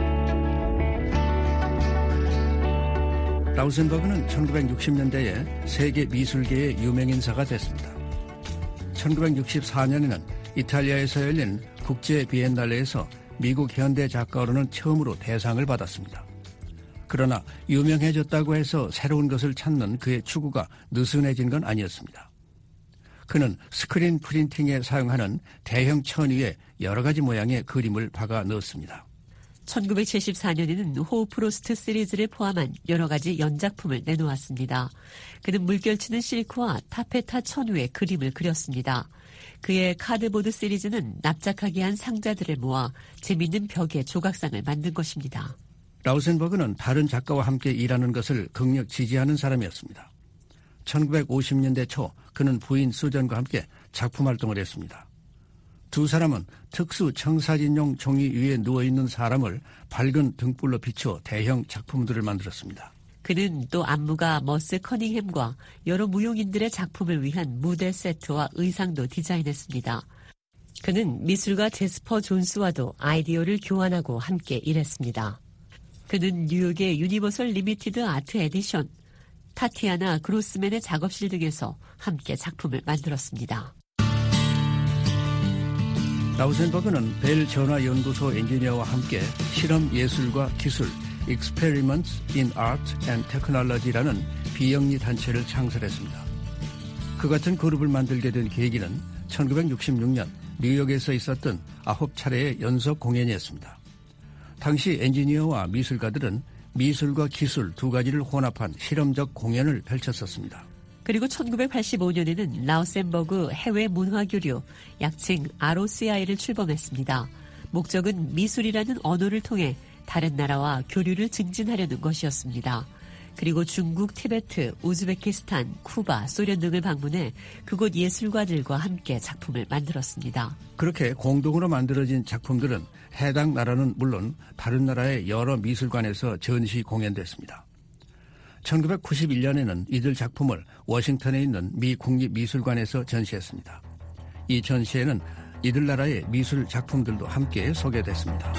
라우센버그는 천구백육십 년대에 세계 미술계의 유명인사가 됐습니다. 천구백육십사 년에는 이탈리아에서 열린 국제 비엔날레에서 미국 현대 작가로는 처음으로 대상을 받았습니다. 그러나 유명해졌다고 해서 새로운 것을 찾는 그의 추구가 느슨해진 건 아니었습니다. 그는 스크린 프린팅에 사용하는 대형 천 위에 여러 가지 모양의 그림을 박아 넣었습니다.
천구백칠십사 년에는 호우프로스트 시리즈를 포함한 여러 가지 연작품을 내놓았습니다. 그는 물결치는 실크와 타페타 천 위에 그림을 그렸습니다. 그의 카드보드 시리즈는 납작하게 한 상자들을 모아 재미있는 벽에 조각상을 만든 것입니다.
라우센버그는 다른 작가와 함께 일하는 것을 극력 지지하는 사람이었습니다. 천구백오십 년대 초 그는 부인 수전과 함께 작품 활동을 했습니다. 두 사람은 특수 청사진용 종이 위에 누워있는 사람을 밝은 등불로 비추어 대형 작품들을 만들었습니다.
그는 또 안무가 머스 커닝햄과 여러 무용인들의 작품을 위한 무대 세트와 의상도 디자인했습니다. 그는 미술가 제스퍼 존스와도 아이디어를 교환하고 함께 일했습니다. 그는 뉴욕의 유니버설 리미티드 아트 에디션, 타티아나 그로스맨의 작업실 등에서 함께 작품을 만들었습니다.
라우센버그는 벨 전화연구소 엔지니어와 함께 실험 예술과 기술, Experiments in Art and Technology라는 비영리 단체를 창설했습니다. 그 같은 그룹을 만들게 된 계기는 천구백육십육 년 뉴욕에서 있었던 아홉 차례의 연속 공연이었습니다. 당시 엔지니어와 미술가들은 미술과 기술 두 가지를 혼합한 실험적 공연을 펼쳤었습니다.
그리고 천구백팔십오 년에는 라우센버그 해외 문화교류, 약칭 알오씨아이를 출범했습니다. 목적은 미술이라는 언어를 통해 다른 나라와 교류를 증진하려는 것이었습니다. 그리고 중국, 티베트, 우즈베키스탄, 쿠바, 소련 등을 방문해 그곳 예술가들과 함께 작품을 만들었습니다.
그렇게 공동으로 만들어진 작품들은 해당 나라는 물론 다른 나라의 여러 미술관에서 전시 공연됐습니다. 천구백구십일 년에는 이들 작품을 워싱턴에 있는 미 국립미술관에서 전시했습니다. 이 전시회는 이들 나라의 미술 작품들도 함께 소개됐습니다.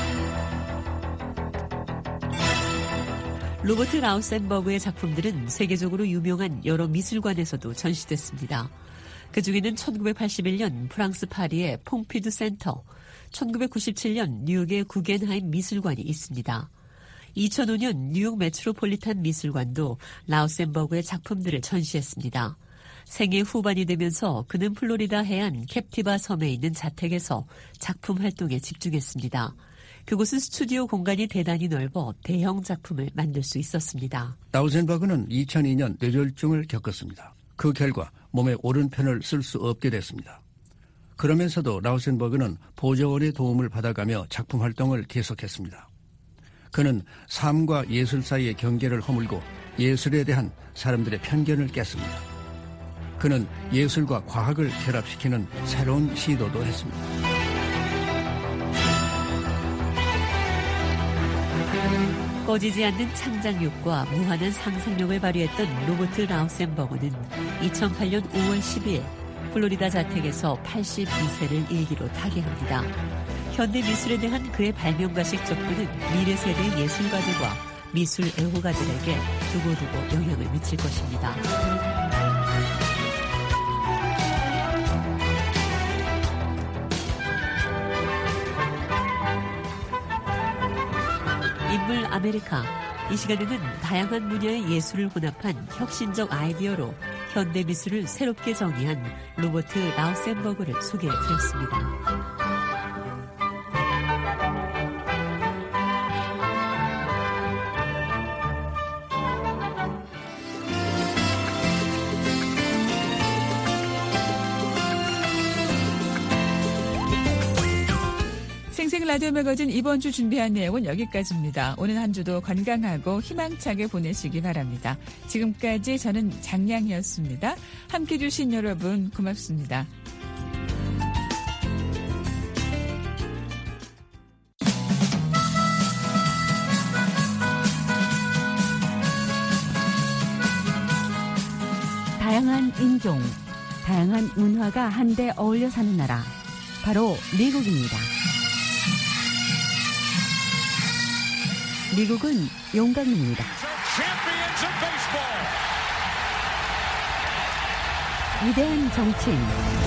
로버트 라우센버그의 작품들은 세계적으로 유명한 여러 미술관에서도 전시됐습니다. 그중에는 천구백팔십일 년 프랑스 파리의 퐁피두 센터, 천구백구십칠 년 뉴욕의 구겐하임 미술관이 있습니다. 이천오 년 뉴욕 메트로폴리탄 미술관도 라우센버그의 작품들을 전시했습니다. 생애 후반이 되면서 그는 플로리다 해안 캡티바 섬에 있는 자택에서 작품 활동에 집중했습니다. 그곳은 스튜디오 공간이 대단히 넓어 대형 작품을 만들 수 있었습니다.
라우센버그는 이천이 년 뇌졸중을 겪었습니다. 그 결과 몸의 오른편을 쓸 수 없게 됐습니다. 그러면서도 라우센버그는 보조원의 도움을 받아가며 작품 활동을 계속했습니다. 그는 삶과 예술 사이의 경계를 허물고 예술에 대한 사람들의 편견을 깼습니다. 그는 예술과 과학을 결합시키는 새로운 시도도 했습니다.
꺼지지 않는 창작력과 무한한 상상력을 발휘했던 로버트 라우센버그는 이천팔 년 오월 십이일 플로리다 자택에서 팔십이 세를 일기로 타계합니다. 현대 미술에 대한 그의 발명가식 접근은 미래 세대의 예술가들과 미술 애호가들에게 두고두고 영향을 미칠 것입니다. 인물 아메리카. 이 시간에는 다양한 분야의 예술을 혼합한 혁신적 아이디어로 현대 미술을 새롭게 정의한 로버트 라우센버그를 소개해드렸습니다.
생생 라디오 매거진 이번 주 준비한 내용은 여기까지입니다. 오늘 한 주도 건강하고 희망차게 보내시기 바랍니다. 지금까지 저는 장량이었습니다. 함께해 주신 여러분 고맙습니다.
다양한 인종, 다양한 문화가 한데 어울려 사는 나라, 바로 미국입니다. 미국은 용광입니다. 위대한 정치인,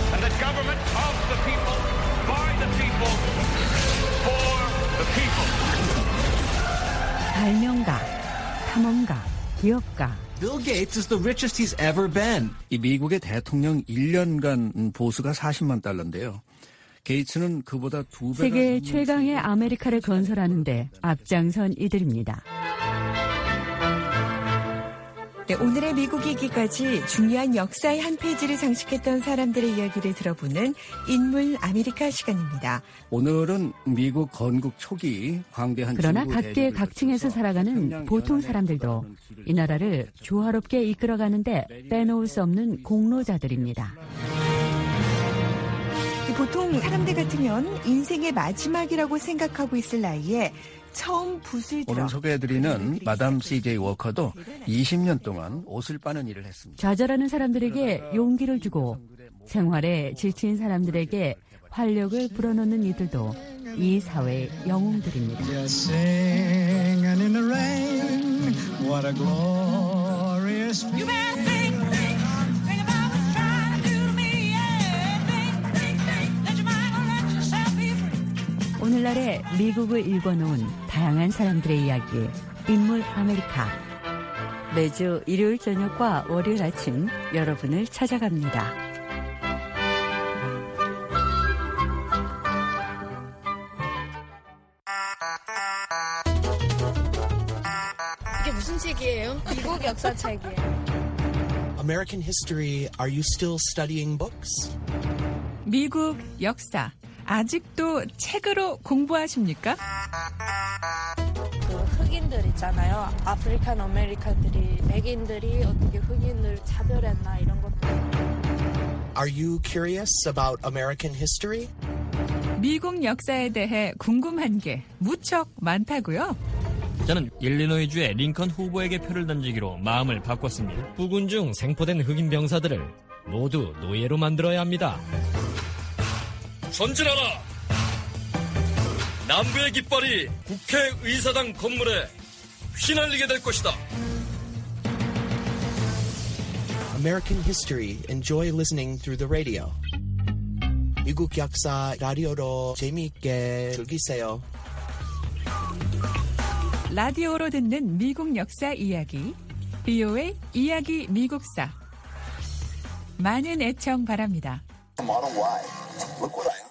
발명가, 탐험가, 기업가.
Bill Gates is the richest he's ever been.
이 미국의 대통령 일 년간 보수가 사십만 달러인데요. 게이츠는 그보다 두 배.
세계 최강의 아메리카를 건설하는데 앞장선 이들입니다.
네, 오늘의 미국 얘기까지 중요한 역사의 한 페이지를 장식했던 사람들의 이야기를 들어보는 인물 아메리카 시간입니다.
오늘은 미국 건국 초기 광대한
그러나 각계 각층에서 살아가는 보통 사람들도 이 나라를 조화롭게 이끌어가는데 빼놓을 수 없는 공로자들입니다.
보통 사람들 같으면 인생의 마지막이라고 생각하고 있을 나이에 처음 붓을 들어.
오늘 소개해드리는 마담 씨제이 워커도 이십 년 동안 옷을 빠는 일을 했습니다.
좌절하는 사람들에게 용기를 주고 생활에 지친 사람들에게 활력을 불어넣는 이들도 이 사회의 영웅들입니다. 오늘날의 미국을 읽어놓은 다양한 사람들의 이야기, 인물 아메리카. 매주 일요일 저녁과 월요일 아침 여러분을 찾아갑니다.
이게 무슨 책이에요? 미국 역사 책이에요.
American history, are you still studying books?
미국 역사. 아직도 책으로 공부하십니까?
그 흑인들 있잖아요. 아프리칸 아메리카들이 백인들이 어떻게 흑인을 차별했나 이런 것들.
Are you curious about American history?
미국 역사에 대해 궁금한 게 무척 많다고요?
저는 일리노이주의 링컨 후보에게 표를 던지기로 마음을 바꿨습니다. 부군 중 생포된 흑인 병사들을 모두 노예로 만들어야 합니다.
전진하라! 남부의 깃발이 국회의사당 건물에 휘날리게 될 것이다.
American history. Enjoy listening through the radio. 미국 역사 라디오로 재미있게 즐기세요.
라디오로 듣는 미국 역사 이야기. 비오의 이야기 미국사. 많은 애청 바랍니다.
Model Y. Look what I